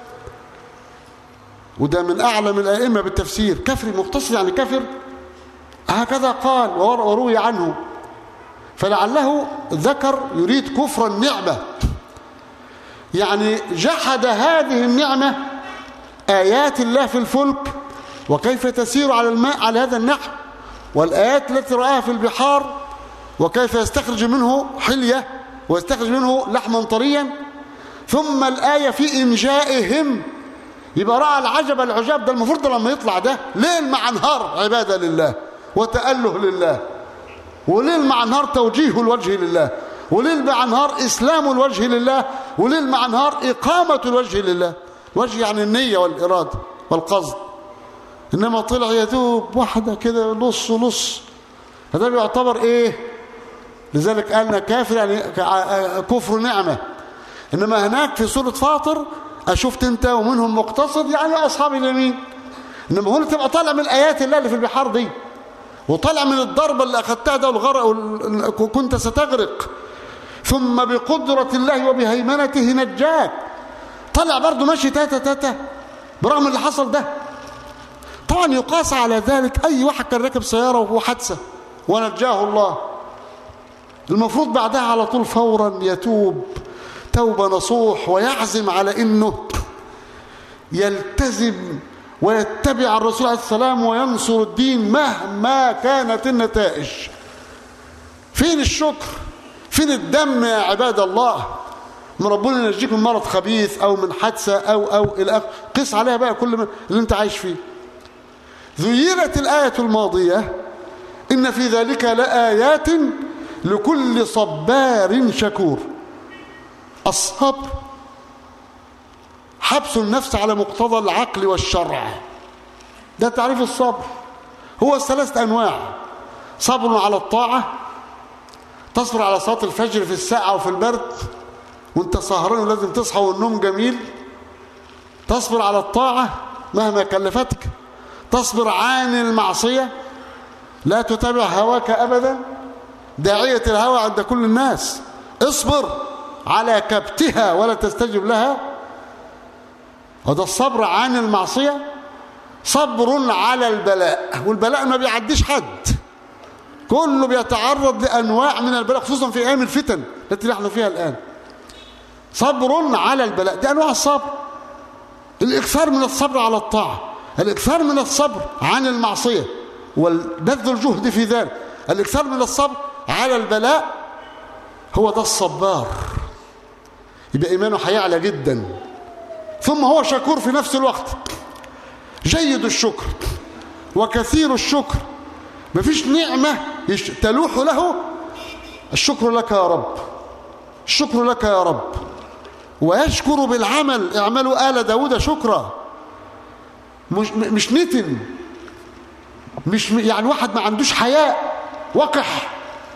B: وده من أعلم الأئمة بالتفسير. كافر مقتصد يعني كافر، هكذا قال وروي عنه. فلعله ذكر يريد كفر النعمة، يعني جحد هذه النعمة، آيات الله في الفلك وكيف تسير على الماء على هذا النحو، والآيات التي رآها في البحار وكيف يستخرج منه حلية ويستخرج منه لحما طريا، ثم الآية في إنجائهم. يبقى رأى العجب العجاب. ده المفروض لما يطلع ده ليل مع نهار عبادة لله وتأله لله، وليل مع نهار توجيه الوجه لله، وليل مع نهار إسلام الوجه لله، وليل مع نهار إقامة الوجه لله. وجه يعني النية والإرادة والقصد. إنما طلع يدوب واحدة كده نص نص، هذا بيعتبر إيه؟ لذلك قالنا كافر يعني كفر نعمة. إنما هناك في سورة فاطر أشفت أنت ومنهم مقتصد يعني أصحاب اليمين. إنما هنا تبقى طالع من الآيات الله اللي في البحار دي، وطالع من الضربة اللي أخذتها ده والغرق كنت ستغرق، ثم بقدرة الله وبهيمنته نجاك. طلع برضو ماشي تاتا تاتا برغم اللي حصل ده. طبعا يقاس على ذلك أي واحد كان راكب سيارة وهو حادثة ونجاه الله، المفروض بعدها على طول فورا يتوب توبة نصوح ويعزم على إنه يلتزم ويتبع الرسول عليه السلام وينصر الدين مهما كانت النتائج. فين الشكر؟ فين الدم يا عباد الله؟ من ربنا ينجيك من مرض خبيث أو من حادثة أو أو إلى آخره، قس عليها بقى كل ما اللي أنت عايش فيه. ذيلت الآية الماضية إن في ذلك لآيات لكل صبار شكور. الصبر حبس النفس على مقتضى العقل والشرع، ده تعريف الصبر. هو ثلاث أنواع: صبر على الطاعة، تصبر على صلاة الفجر في الساعة وفي البرد وانت سهران ولازم تصحى والنوم جميل، تصبر على الطاعة مهما كلفتك، تصبر عن المعصية، لا تتبع هواك أبدا، داعية الهوى عند كل الناس، اصبر على كبتها ولا تستجب لها، وده الصبر عن المعصية. صبر على البلاء، والبلاء ما بيعديش حد، كله بيتعرض لأنواع من البلاء خصوصا في أيام الفتن التي نحن فيها الآن. صبر على البلاء، دي أنواع الصبر. الإكثار من الصبر على الطاعة، الإكثار من الصبر عن المعصية والبذل الجهد في ذلك، الإكثار من الصبر على البلاء، هو ده الصبار. يبقى إيمانه هيعلى جدا. ثم هو شكور في نفس الوقت، جيد الشكر وكثير الشكر. مفيش نعمة تلوح له الشكر لك يا رب، الشكر لك يا رب. ويشكر بالعمل، اعملوا آل داود شكرا. مش, مش نتن، مش يعني واحد ما عندوش حياء وقح،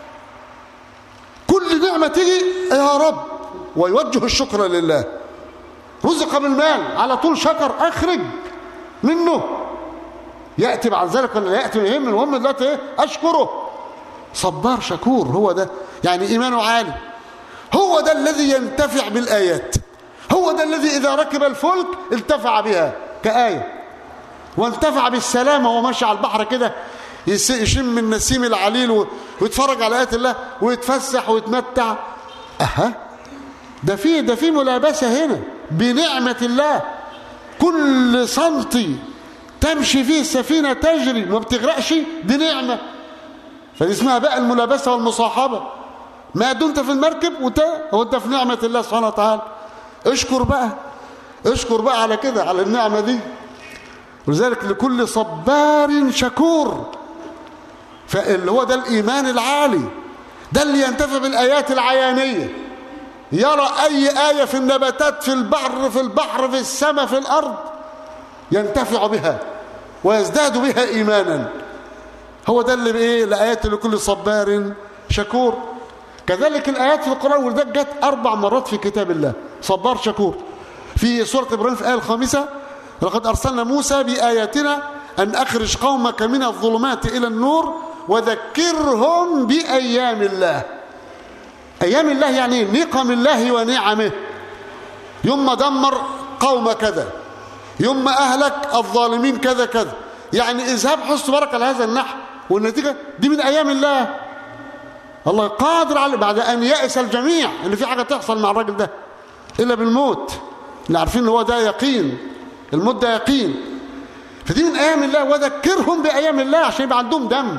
B: كل نعمة تيجي يا رب ويوجه الشكر لله. رزق بالمال على طول شكر، اخرج منه، يأتي بعد ذلك ولا يأتي من يهم المهم دلوقتي ايه؟ اشكره. صبار شكور، هو ده يعني ايمانه عالي. هو ده الذي ينتفع بالآيات، هو ده الذي إذا ركب الفلك انتفع بها كآية، وانتفع بالسلامة وماشي على البحر كده يشم النسيم العليل ويتفرج على آيات الله ويتفسح ويتمتع. أها، ده في ده في ملابسة هنا بنعمة الله. كل سنتي تمشي فيه السفينة تجري ما بتغرقش، دي نعمة. فدي اسمها بقى الملابسة والمصاحبة. ما دمت في المركب وانت في نعمة الله سبحانه وتعالى، اشكر بقى، اشكر بقى على كده، على النعمة دي. ولذلك لكل صبار شكور، فاللي هو ده الإيمان العالي، ده اللي ينتفع بالآيات العيانية. يرى أي آية في النباتات، في البحر، في البحر، في السماء، في الأرض، ينتفع بها ويزداد بها إيمانا. هو ده اللي بإيه؟ الآيات لكل صبار شكور. كذلك الآيات في القرآن وده جت أربع مرات في كتاب الله، صبار شكور. في سورة إبراهيم في الآية الخامسة: لقد أرسلنا موسى بآياتنا أن أخرج قومك من الظلمات إلى النور وذكرهم بأيام الله. أيام الله يعني نقم الله ونعمه. يوم ما دمر قوم كذا، يوم ما أهلك الظالمين كذا كذا، يعني اذهب حس بركة لهذا النحو، والنتيجة دي من أيام الله. الله قادر على بعد أن يأس الجميع اللي في حاجة تحصل مع الراجل ده إلا بالموت، اللي عارفين هو ده يقين، الموت ده يقين. فدي من أيام الله. وذكرهم بأيام الله عشان يبقى عندهم دم.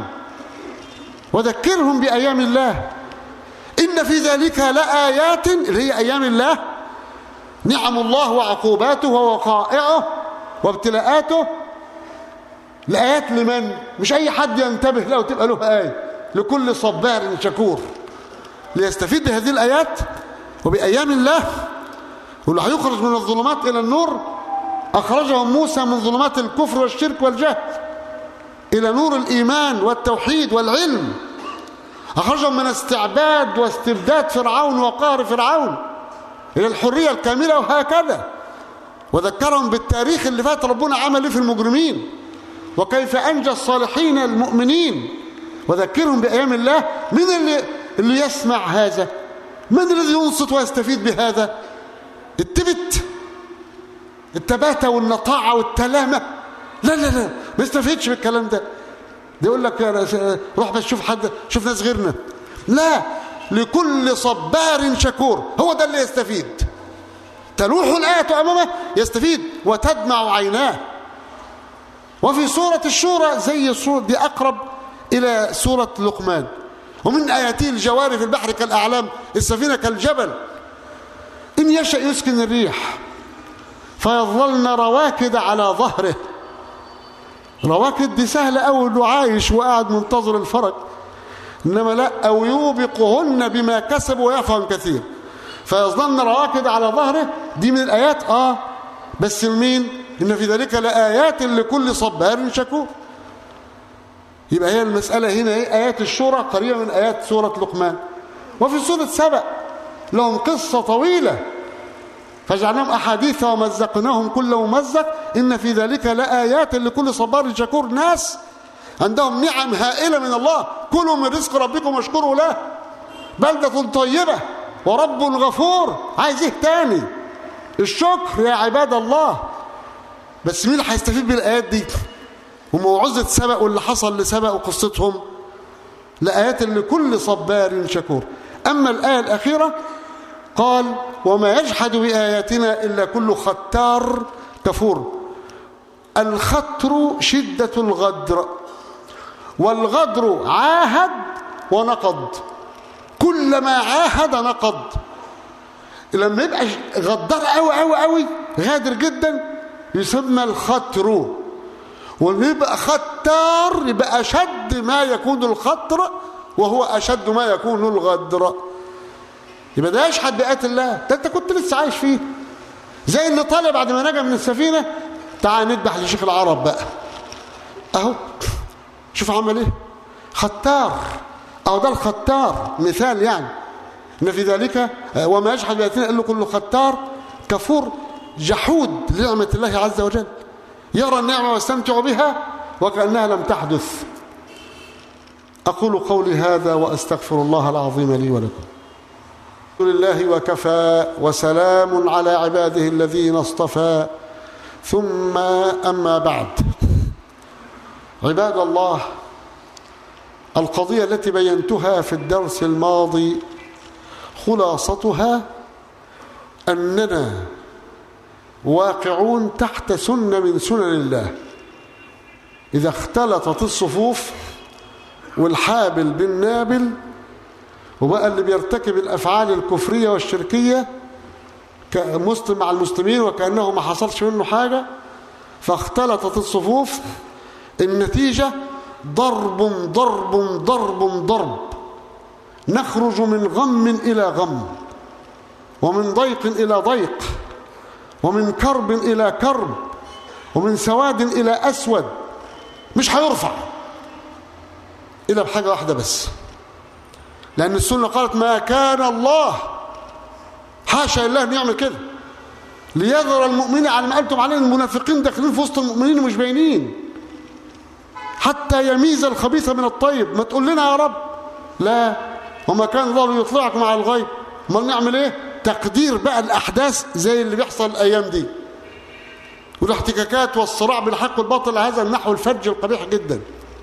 B: وذكرهم بأيام الله إن في ذلك لآيات، اللي هي أيام الله، نعم الله وعقوباته ووقائعه وابتلاءاته. لآيات لمن؟ مش أي حد ينتبه له وتبقى له آية. لكل صبار شكور ليستفيد بهذه الآيات وبأيام الله. واللي هيخرج من الظلمات إلى النور أخرجهم موسى من ظلمات الكفر والشرك والجهل إلى نور الإيمان والتوحيد والعلم. أخرجهم من استعباد واستبداد فرعون وقهر فرعون إلى الحرية الكاملة، وهكذا. وذكرهم بالتاريخ اللي فات ربنا عمل في المجرمين وكيف أنجى الصالحين المؤمنين. وذكرهم بأيام الله. من اللي, اللي يسمع هذا؟ من الذي ينصت ويستفيد بهذا؟ التبت التباتة والنطاعة والتلامة؟ لا لا لا، ما يستفيدش بالكلام ده. ده يقول لك روح بس شوف حد، شوف ناس غيرنا. لا، لكل صبار شكور، هو ده اللي يستفيد. تلوح الآية أمامه يستفيد وتدمع عيناه. وفي سورة الشورى زي سورة دي أقرب إلى سورة لقمان: ومن آياته الجوار في البحر كالأعلام السفينة كالجبل إن يشأ يسكن الريح فيظللن رواكد على ظهره. رواكد دي سهلة أوي، إنه عايش وقاعد منتظر الفرج. إنما لا، أو يوبقهن بما كسبوا ويفهم كثير. فيظللن رواكد على ظهره، دي من الآيات. آه بس لمين؟ إن في ذلك لآيات لكل صبار شكور. يبقى هي المسألة هنا إيه؟ آيات الشورى قريبة من آيات سورة لقمان. وفي سورة سبأ لهم قصة طويلة فجعلناهم أحاديث ومزقناهم كل ممزق إن في ذلك لآيات لكل صبار شكور. ناس عندهم نعم هائلة من الله. كلوا من رزق ربكم واشكروا له بلدة طيبة ورب غفور. عايز ايه تاني؟ الشكر يا عباد الله. بس مين اللي هيستفيد بالآيات دي وموعظة سبأ واللي حصل لسبأ وقصتهم؟ لآيات لكل صبار شكور. أما الآية الأخيرة قال: وما يجحد بآياتنا إلا كل ختار كفور. الختر شدة الغدر، والغدر عاهد ونقض. كلما عاهد نقض. لما يبقى غدار قوي قوي قوي، غادر جدا، يسمى الختر. ولما يبقى ختار يبقى أشد ما يكون الخطر وهو أشد ما يكون الغدر. يبقى ده يشحد بآيات الله. ده انت كنت لسه عايش فيه. زي اللي طالع بعد ما نجا من السفينة: تعال نذبح لشيخ العرب بقى. اهو شوف عمل ايه، ختار. اهو ده الختار، مثال يعني. ان في ذلك وما يجحد بآياتنا الا كل ختار كفور، جحود لنعمة الله عز وجل. يرى النعمة ويستمتع بها وكأنها لم تحدث. أقول قولي هذا وأستغفر الله العظيم لي ولكم. الحمد لله وكفى وسلام على عباده الذين اصطفى، ثم أما بعد. عباد الله، القضية التي بينتها في الدرس الماضي خلاصتها أننا واقعون تحت سنة من سنن الله، إذا اختلطت الصفوف والحابل بالنابل، وبقى اللي بيرتكب الأفعال الكفرية والشركية كمسلم مع المسلمين وكأنه ما حصلش منه حاجة، فاختلطت الصفوف، النتيجة ضرب ضرب ضرب ضرب، نخرج من غم إلى غم، ومن ضيق إلى ضيق، ومن كرب إلى كرب، ومن سواد إلى أسود. مش هيرفع إلا بحاجة واحدة بس، لأن السنة قالت ما كان الله، حاشا الله أن يعمل كده، ليظهر المؤمنين على ما أنتم عليه. المنافقين داخلين في وسط المؤمنين ومش باينين، حتى يميز الخبيث من الطيب. ما تقول لنا يا رب لا، وما كان الله يطلعكم على الغيب. ما نعمل ايه؟ تقدير بقى الأحداث زي اللي بيحصل الأيام دي، والاحتكاكات والصراع بالحق والباطل، هذا النحو الفج القبيح جدا.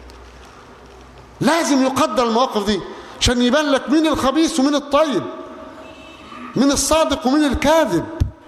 B: لازم يقدر المواقف دي عشان يبان لك مين الخبيث ومين الطيب، مين الصادق ومين الكاذب.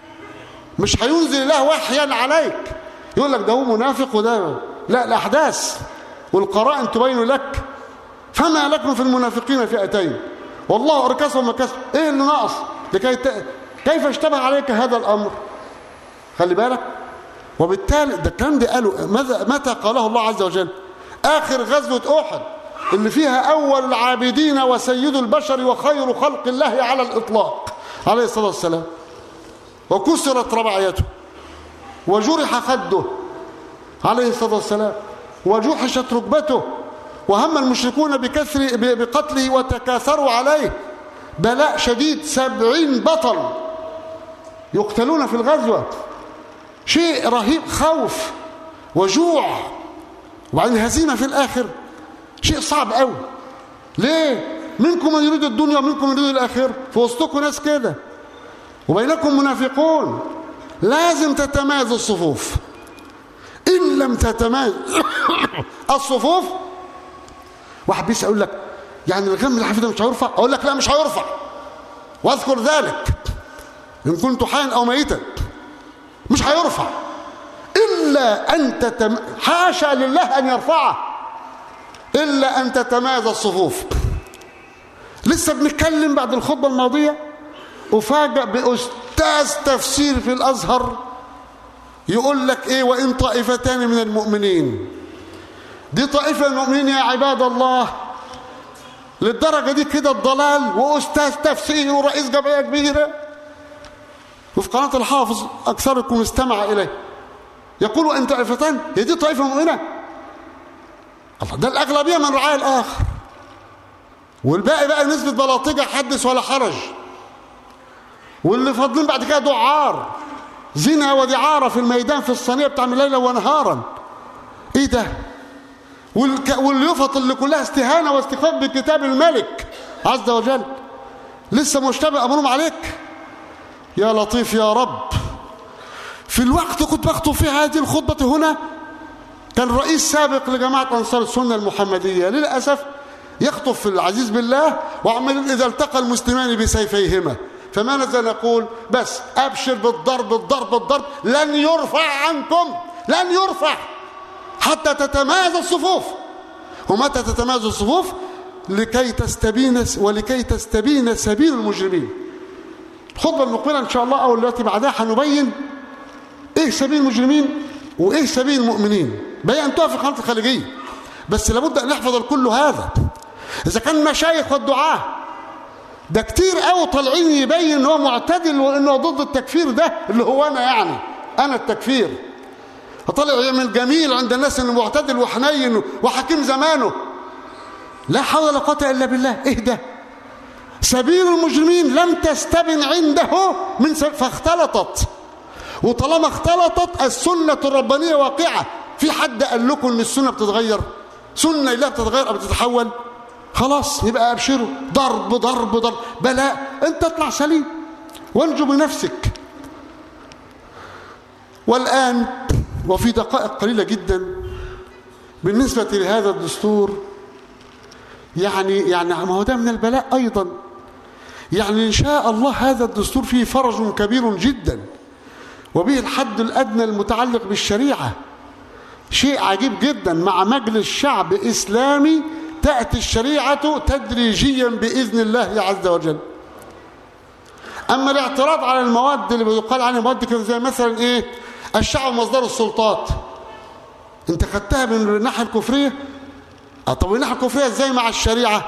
B: مش هينزل الله وحيا عليك يقول لك ده هو منافق وده لا، الأحداث والقرائن تبين لك. فما لكم في المنافقين فئتين والله أركسهم وكسر. ايه اللي ناقص لكي ت... كيف اشتبه عليك هذا الأمر؟ خلي بالك. وبالتالي ده الكلام ده قالوا ماذا متى قاله الله عز وجل؟ آخر غزوة أحد اللي فيها أول العابدين وسيد البشر وخير خلق الله على الإطلاق عليه الصلاة والسلام، وكسرت رباعيته وجرح خده عليه الصلاة والسلام وجحشت ركبته، وهم المشركون بكثر بقتله وتكاثروا عليه بلاء شديد. سبعين بطل يقتلون في الغزوة، شيء رهيب، خوف وجوع، وبعدين هزيمة في الآخر، شيء صعب قوي. ليه؟ منكم من يريد الدنيا ومنكم من يريد الآخر، في وسطكم ناس كده وبينكم منافقون. لازم تتمايز الصفوف. إن لم تتمايز الصفوف، واحد بيسأل يقول لك يعني الغم اللي حفيده مش هيرفع؟ أقول لك لا، مش هيرفع، واذكر ذلك إن كنت حيا أو ميتا، مش هيرفع إلا أن تتم... حاشا لله أن يرفعه إلا أن تتمايز الصفوف. لسه بنتكلم بعد الخطبة الماضية أفاجأ بأستاذ تفسير في الأزهر يقول لك إيه وإن طائفتان من المؤمنين. دي طائفة من المؤمنين يا عباد الله، للدرجة دي كده الضلال، وأستاذ تفسير ورئيس جمعية كبيرة وفي قناة الحافظ أكثركم استمع إليه يقول وإن طائفتان، هي دي طائفة مؤمنة؟ الله، ده الأغلبية من رعايا الآخر، والباقي بقى نسبة بلاطجة حدث ولا حرج، واللي فاضلين بعد كده دعار زنا ودعارة في الميدان في الصينية بتعمل ليلة ونهارا. ايه ده؟ والك... واليفط اللي كلها استهانة واستخفاف بكتاب الملك عز وجل، لسه مشتبه أمرهم عليك. يا لطيف يا رب. في الوقت كنت بخطب في هذه الخطبة هنا كان رئيس سابق لجماعة أنصار السنة المحمدية للأسف يخطب في العزيز بالله، وعمل إذا التقى المسلمان بسيفيهما فماذا نقول؟ بس أبشر بالضرب الضرب بالضرب، لن يرفع عنكم، لن يرفع حتى تتمايز الصفوف. ومتى تتمايز الصفوف؟ لكي تستبين ولكي تستبين سبيل المجرمين. الخطبة المقبلة إن شاء الله أو التي بعدها هنبين إيه سبيل المجرمين وإيه سبيل المؤمنين، بينتها في قناة الخليجية، بس لابد أن نحفظ الكل هذا. إذا كان المشايخ والدعاة ده كتير قوي طالعين يبين إن هو معتدل وإنه ضد التكفير، ده اللي هو أنا يعني أنا التكفير، فطلع يعمل جميل عند الناس إنه معتدل وحنين وحكيم زمانه. لا حول ولا قوة إلا بالله. إيه ده؟ سبيل المجرمين لم تستبن عنده من سبيل فاختلطت، وطالما اختلطت السنة الربانية واقعة. في حد قال لكم إن السنة بتتغير؟ سنة الله بتتغير أو بتتحول؟ خلاص يبقى أبشروا، ضرب ضرب ضرب بلاء، أنت اطلع سليم وانجو بنفسك. والآن وفي دقائق قليلة جدا بالنسبة لهذا الدستور، يعني يعني ما هو ده من البلاء أيضا. يعني إن شاء الله هذا الدستور فيه فرج كبير جدا، وبه الحد الأدنى المتعلق بالشريعة، شيء عجيب جدا، مع مجلس شعب إسلامي تأتي الشريعة تدريجيا بإذن الله عز وجل. أما الاعتراض على المواد اللي بيقال عنها مواد كده زي مثلا إيه الشعب مصدر السلطات، أنت خدتها من الناحية الكفرية. طب الناحية الكفرية إزاي مع الشريعة؟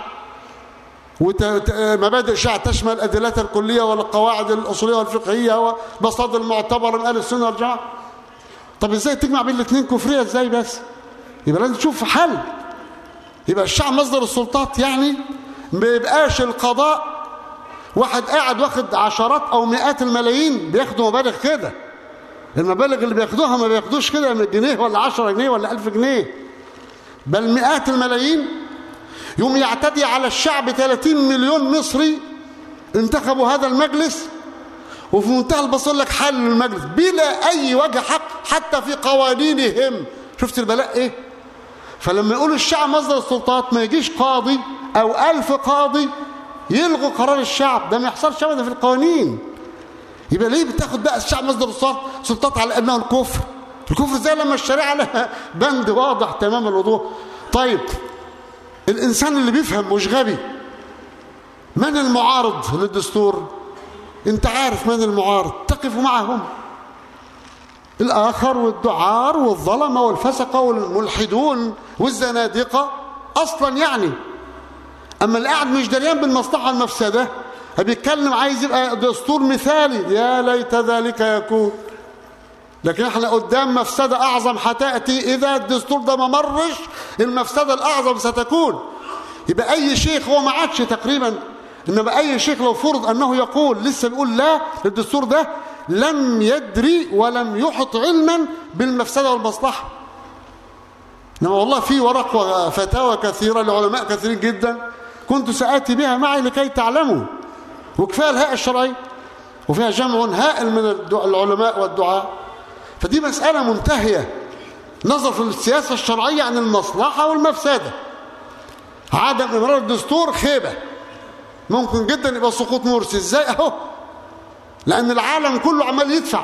B: ومبادئ الشريعة تشمل أدلتها الكلية والقواعد الأصولية والفقهية ومصادر المعتبرة من أهل السنة والجماعة. طب إزاي تجمع بين الاثنين كفرية إزاي بس؟ يبقى لازم تشوف حل. يبقى الشعب مصدر السلطات يعني ما يبقاش القضاء واحد قاعد واخد عشرات أو مئات الملايين بياخدوا مبالغ كده. المبالغ اللي بياخدوها ما بياخدوش كده من جنيه ولا عشرة جنيه ولا ألف جنيه، بل مئات الملايين. يوم يعتدي على الشعب ثلاثين مليون مصري انتخبوا هذا المجلس، وفي منتهى البساطة لك حل المجلس بلا أي وجه حق حتى في قوانينهم. شفت البلاء إيه؟ فلما يقول الشعب مصدر السلطات ما يجيش قاضي أو ألف قاضي يلغوا قرار الشعب، ده ما يحصلش أبدا في القوانين. يبقى ليه بتاخد بقى الشعب مصدر السلطات على أنه الكفر؟ الكفر زي لما الشريعة لها بند واضح تمام الوضوح. طيب الإنسان اللي بيفهم مش غبي، من المعارض للدستور؟ انت عارف من المعارض، تقف معهم. الآخر والدعار والظلمة والفسقة والملحدون والزنادقة أصلا يعني. أما اللي قاعد مش دريان بالمصلحة والمفسدة بيتكلم عايز يبقى دستور مثالي، يا ليت ذلك يكون. لكن احنا قدام مفسدة أعظم هتأتي إذا الدستور ده ما مرش، المفسدة الأعظم ستكون. يبقى أي شيخ هو ما عادش تقريبا، إنما أي شيخ لو فرض أنه يقول لسه بيقول لا للدستور ده لم يدري ولم يحط علما بالمفسدة والمصلحة. إنما والله في ورق وفتاوى كثيرة لعلماء كثيرين جدا كنت سآتي بها معي لكي تعلموا، وكفاية الهيئة الشرعية وفيها جمع هائل من العلماء والدعاء. فدي مسألة منتهية، نظر في السياسة الشرعية عن المصلحة والمفسدة. عدم إمرار الدستور خيبة، ممكن جدا يبقى سقوط مرسي. ازاي؟ اهو لأن العالم كله عمال يدفع،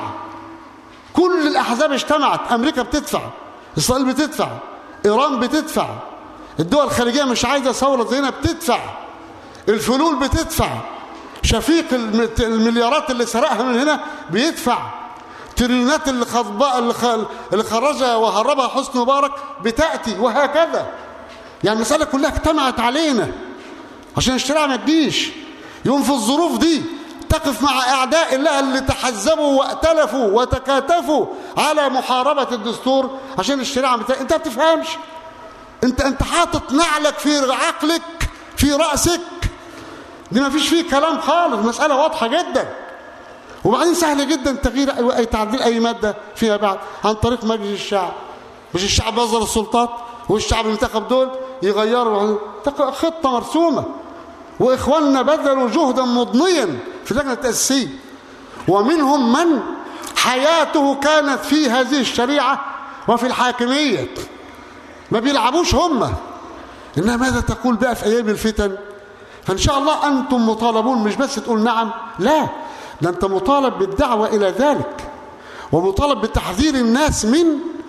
B: كل الأحزاب اجتمعت، أمريكا بتدفع، إسرائيل بتدفع، إيران بتدفع، الدول الخارجية مش عايزة ثورة زينا بتدفع، الفلول بتدفع، شفيق المليارات اللي سرقها من هنا بيدفع، تريليونات اللي خضباء اللي خرجها وهربها حسني مبارك بتأتي، وهكذا. يعني المسألة كلها اجتمعت علينا عشان الشريعة ما تجيش. يوم في الظروف دي تقف مع أعداء الله اللي تحزبوا واتلفوا وتكاتفوا على محاربة الدستور عشان الشريعة بتا... انت ما بتفهمش، انت انت حاطط نعلك في عقلك في رأسك، دي ما فيش فيه كلام خالص، مسألة واضحة جدا. وبعدين سهل جدا تغيير أي تعديل أي مادة فيها بعد عن طريق مجلس الشعب. مش الشعب يصدر السلطات والشعب المنتخب دول يغيروا، خطة مرسومة. وإخواننا بذلوا جهدا مضنيا في اللجنة التأسيسية، ومنهم من حياته كانت في هذه الشريعة وفي الحاكمية، ما بيلعبوش هم. إنها ماذا تقول بقى في أيام الفتن؟ فإن شاء الله أنتم مطالبون، مش بس تقول نعم، لا، ده أنت مطالب بالدعوة إلى ذلك، ومطالب بتحذير الناس من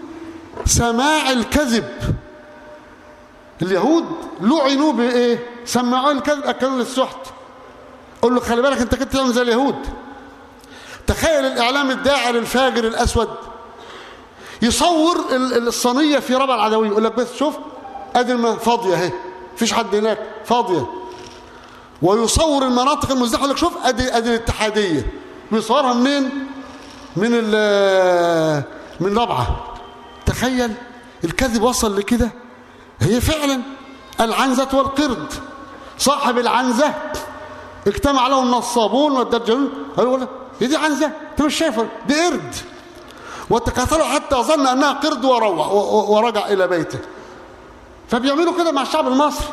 B: سماع الكذب. اليهود لعنوا بإيه؟ سمعوا الكذب، أكلوا للسحت. قل له خلي بالك أنت كنت تعمل زي اليهود. تخيل الإعلام الداعر الفاجر الأسود يصور الصينية في ربع العدوية، يقول لك بس شوف أدي الماء فاضية اهي، مفيش حد هناك، فاضية. ويصور المناطق المزدحمة، يقول لك شوف أدي أدي الاتحادية، بيصورها منين؟ من ال من ربعة. تخيل الكذب وصل لكده. هي فعلا العنزة والقرد. صاحب العنزة اجتمع له النصابون والدجالون، قالوا له هي دي عنزة؟ انت مش شايفها دي قرد. وتكاثروا حتى ظن انها قرد وروع ورجع الى بيته. فبيعملوا كده مع الشعب المصري.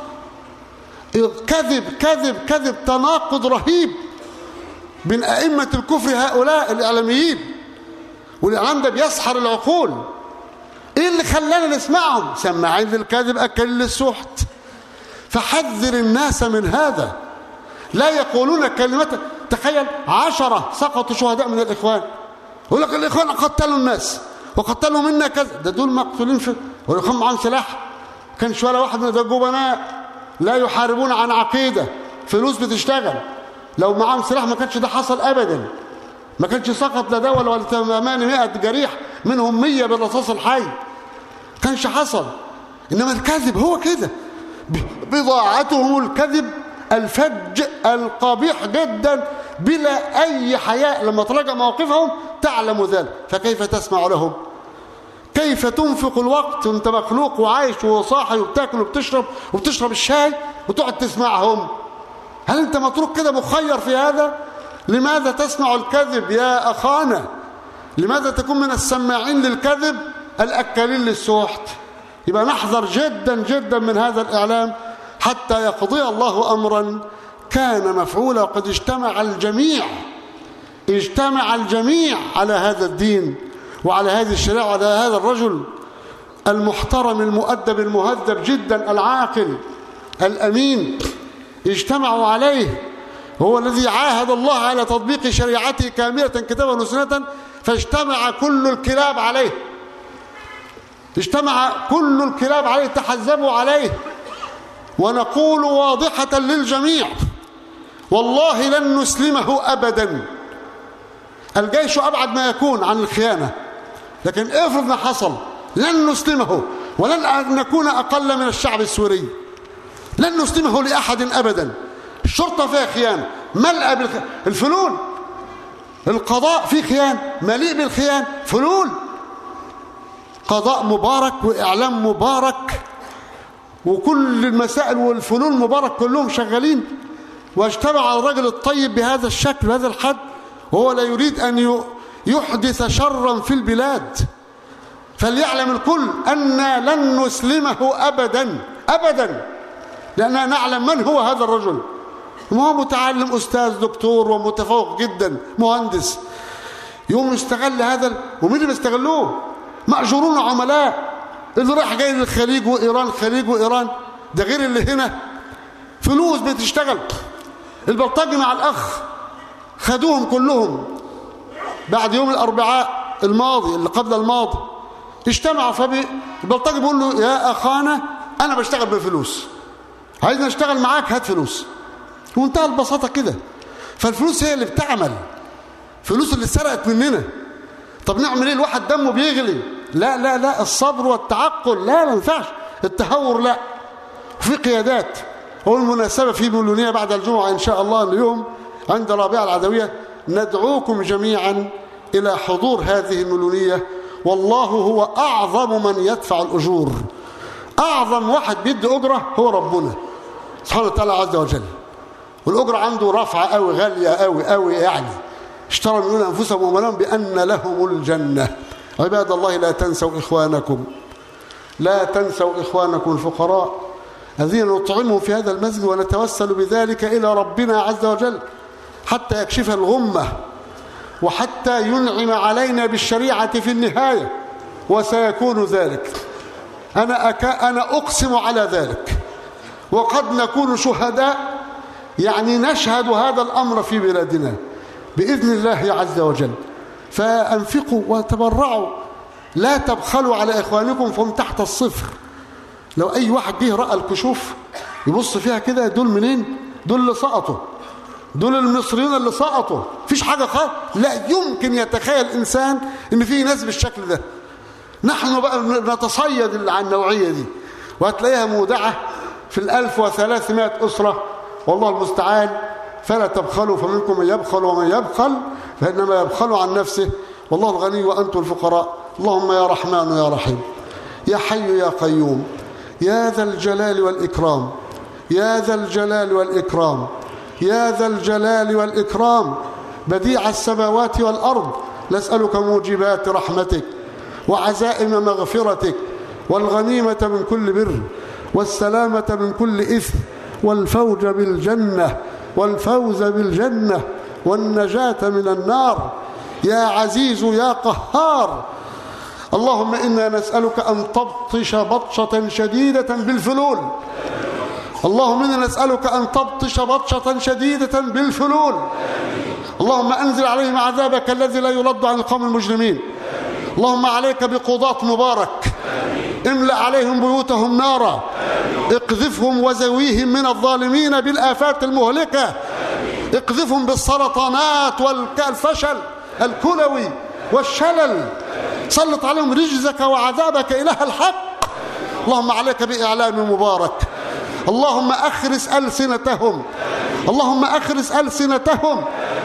B: كذب كذب كذب، تناقض رهيب بين أئمة الكفر هؤلاء الإعلاميين. والإعلام ده بيسحر العقول. ايه اللي خلانا نسمعهم؟ سماعين للكذب أكل للسحت. فحذر الناس من هذا. لا يقولون كلمة. تخيل عشرة سقطوا شهداء من الإخوان، يقول لك الإخوان قتلوا الناس، وقتلوا منا كذا، ده دول مقتولين في ويقام معهم سلاح. كانش ولا واحد من الجبناء لا يحاربون عن عقيدة، فلوس بتشتغل. لو معهم سلاح ما كانش ده حصل أبدا، ما كانش سقط لا دولة ولا ثمانمائة جريح منهم مية بالرصاص الحي، كانش حصل. إنما الكذب هو كده، بضاعتهم الكذب الفج القبيح جدا بلا أي حياء. لما تراجع مواقفهم تعلم ذلك، فكيف تسمع لهم؟ كيف تنفق الوقت وانت مخلوق وعايش وصاحي وبتاكل وبتشرب وبتشرب الشاي وتقعد تسمعهم؟ هل انت متروك كده مخير في هذا؟ لماذا تسمع الكذب يا أخانا؟ لماذا تكون من السماعين للكذب الأكالين للسحت؟ يبقى نحذر جدا جدا من هذا الإعلام حتى يقضي الله أمرا كان مفعولا. قد اجتمع الجميع اجتمع الجميع على هذا الدين وعلى هذه الشريعة وعلى هذا الرجل المحترم المؤدب المهذب جدا العاقل الأمين، اجتمعوا عليه. هو الذي عاهد الله على تطبيق شريعته كاملة كتابا وسنة، فاجتمع كل الكلاب عليه، اجتمع كل الكلاب عليه، تحزبوا عليه. ونقول واضحة للجميع والله لن نسلمه أبدا. الجيش أبعد ما يكون عن الخيانة، لكن افرض ما حصل لن نسلمه، ولن نكون أقل من الشعب السوري. لن نسلمه لأحد أبدا. الشرطة فيها خيانة ملأ بالخيانة، الفلول القضاء فيه خيانة مليء بالخيانة، فلول قضاء مبارك وإعلام مبارك وكل المسائل والفنون مبارك كلهم شغالين. واجتمع الرجل الطيب بهذا الشكل بهذا الحد وهو لا يريد أن يحدث شرا في البلاد. فليعلم الكل أن لن نسلمه أبدا أبدا، لأننا نعلم من هو هذا الرجل. هو متعلم أستاذ دكتور ومتفوق جدا مهندس، يوم يستغل هذا. ومين اللي بيستغلوه؟ مأجورون عملاء، اللي راح جاي للخليج وإيران الخليج وإيران، ده غير اللي هنا فلوس بتشتغل. البلطجي مع الأخ خدوهم كلهم بعد يوم الأربعاء الماضي اللي قبل الماضي، اجتمعوا. فالبلطجي بيقول له يا أخانا أنا بشتغل بفلوس، عايزنا اشتغل معاك هات فلوس، وانتهى البساطة كده. فالفلوس هي اللي بتعمل، فلوس اللي سرقت مننا. طب نعمل ايه؟ الواحد دمه بيغلي. لا لا لا، الصبر والتعقل، لا ما ينفعش التهور، لا. وفي قيادات. هو المناسبة في مليونية بعد الجمعة إن شاء الله اليوم عند رابعة العدوية، ندعوكم جميعا إلى حضور هذه المليونية. والله هو أعظم من يدفع الأجور. أعظم واحد بيدي أجرة هو ربنا سبحانه وتعالى عز وجل، والأجرة عنده رفعة أوي غالية أوي أوي. يعني اشتروا من أنفسهم ومنهم بأن لهم الجنة. عباد الله لا تنسوا إخوانكم، لا تنسوا إخوانكم الفقراء الذين نطعمهم في هذا المسجد، ونتوسل بذلك إلى ربنا عز وجل حتى يكشف الغمة وحتى ينعم علينا بالشريعة في النهاية، وسيكون ذلك. أنا, أكا أنا أقسم على ذلك، وقد نكون شهداء، يعني نشهد هذا الأمر في بلادنا بإذن الله عز وجل. فأنفقوا وتبرعوا، لا تبخلوا على إخوانكم فهم تحت الصفر. لو أي واحد جه رأى الكشوف يبص فيها كده، دول منين؟ دول اللي سقطوا، دول المصريين اللي سقطوا، فيش حاجة خالص. لا يمكن يتخيل إنسان إن في ناس بالشكل ده. نحن بقى نتصيد عن النوعية دي، وهتلاقيها مودعة في الألف وثلاثمائة أسرة، والله المستعان. فلا تبخلوا، فمنكم من يبخل ومن يبخل فإنما يبخل عن نفسه، والله الغني وأنتم الفقراء. اللهم يا رحمن يا رحيم، يا حي يا قيوم، يا ذا الجلال والإكرام، يا ذا الجلال والإكرام، يا ذا الجلال والإكرام، بديع السماوات والأرض، نسألك موجبات رحمتك وعزائم مغفرتك والغنيمة من كل بر والسلامة من كل إثم والفوز بالجنة والفوز بالجنة والنجاة من النار، يا عزيز يا قهار. اللهم إنا نسألك أن تبطش بطشة شديدة بالفلول، اللهم إنا نسألك أن تبطش بطشة شديدة بالفلول. اللهم أنزل عليهم عذابك الذي لا يرد عن القوم المجرمين. اللهم عليك بقضاة مبارك، املأ عليهم بيوتهم نارا، اقذفهم وزويهم من الظالمين بالآفات المهلكة، اقذفهم بالسرطانات والفشل الكلوي والشلل، سلط عليهم رجزك وعذابك إله الحق. اللهم عليك بإعلام مبارك، اللهم أخرس ألسنتهم، اللهم أخرس ألسنتهم،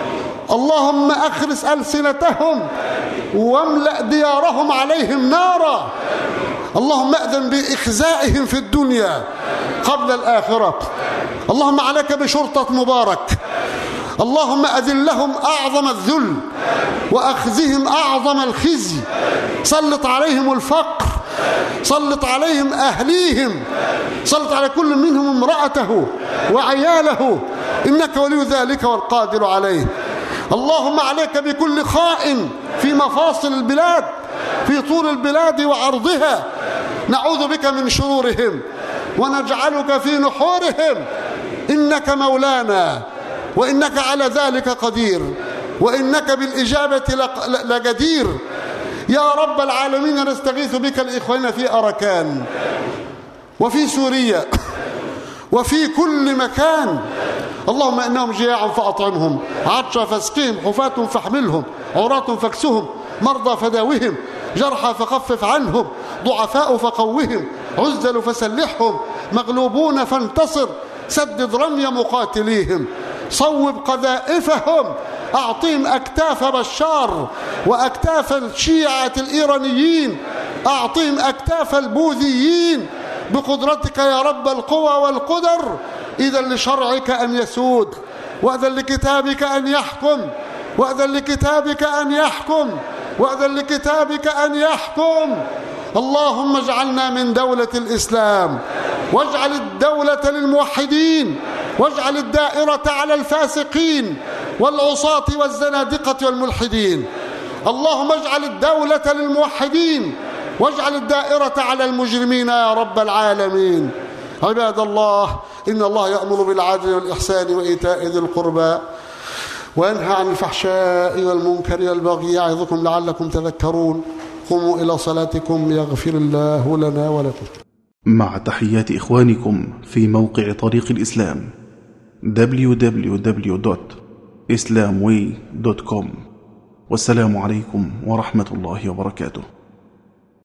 B: اللهم أخرس ألسنتهم واملأ ديارهم عليهم نارا. اللهم أذن بإخزائهم في الدنيا قبل الآخرة. اللهم عليك بشرطة مبارك، اللهم أذلهم أعظم الذل وأخزهم أعظم الخزي، سلط عليهم الفقر، سلط عليهم أهليهم، سلط على كل منهم امرأته وعياله، إنك ولي ذلك والقادر عليه. اللهم عليك بكل خائن في مفاصل البلاد، في طول البلاد وعرضها، نعوذ بك من شرورهم ونجعلك في نحورهم، إنك مولانا وإنك على ذلك قدير وإنك بالإجابة لجدير. يا رب العالمين نستغيث بك الإخوان في أركان وفي سوريا وفي كل مكان. اللهم إنهم جياع فأطعمهم، عطشى فاسقهم، حفاة فاحملهم، عراة فاكسهم، مرضى فداوهم، جرحى فخفف عنهم، ضعفاء فقوهم، عزل فسلحهم، مغلوبون فانتصر، سدد رمي مقاتليهم، صوب قذائفهم، أعطيهم أكتاف بشار وأكتاف الشيعة الإيرانيين، أعطيهم أكتاف البوذيين بقدرتك يا رب القوى والقدر. إذن لشرعك أن يسود، وأذن لكتابك أن يحكم، وأذن لكتابك أن يحكم، وأذن لكتابك أن يحكم. اللهم اجعلنا من دولة الإسلام، واجعل الدولة للموحدين، واجعل الدائرة على الفاسقين والعصاة والزنادقة والملحدين. اللهم اجعل الدولة للموحدين، واجعل الدائرة على المجرمين يا رب العالمين. عباد الله، إن الله يأمر بالعدل والإحسان وإيتاء ذي القربى وينهى عن الفحشاء والمنكر والبغي يعظكم لعلكم تذكرون. قوموا إلى صلاتكم يغفر الله لنا ولكم.
A: مع تحيات إخوانكم في موقع طريق الإسلام دبليو دبليو دبليو دوت إسلام واي دوت كوم. والسلام عليكم ورحمة الله وبركاته.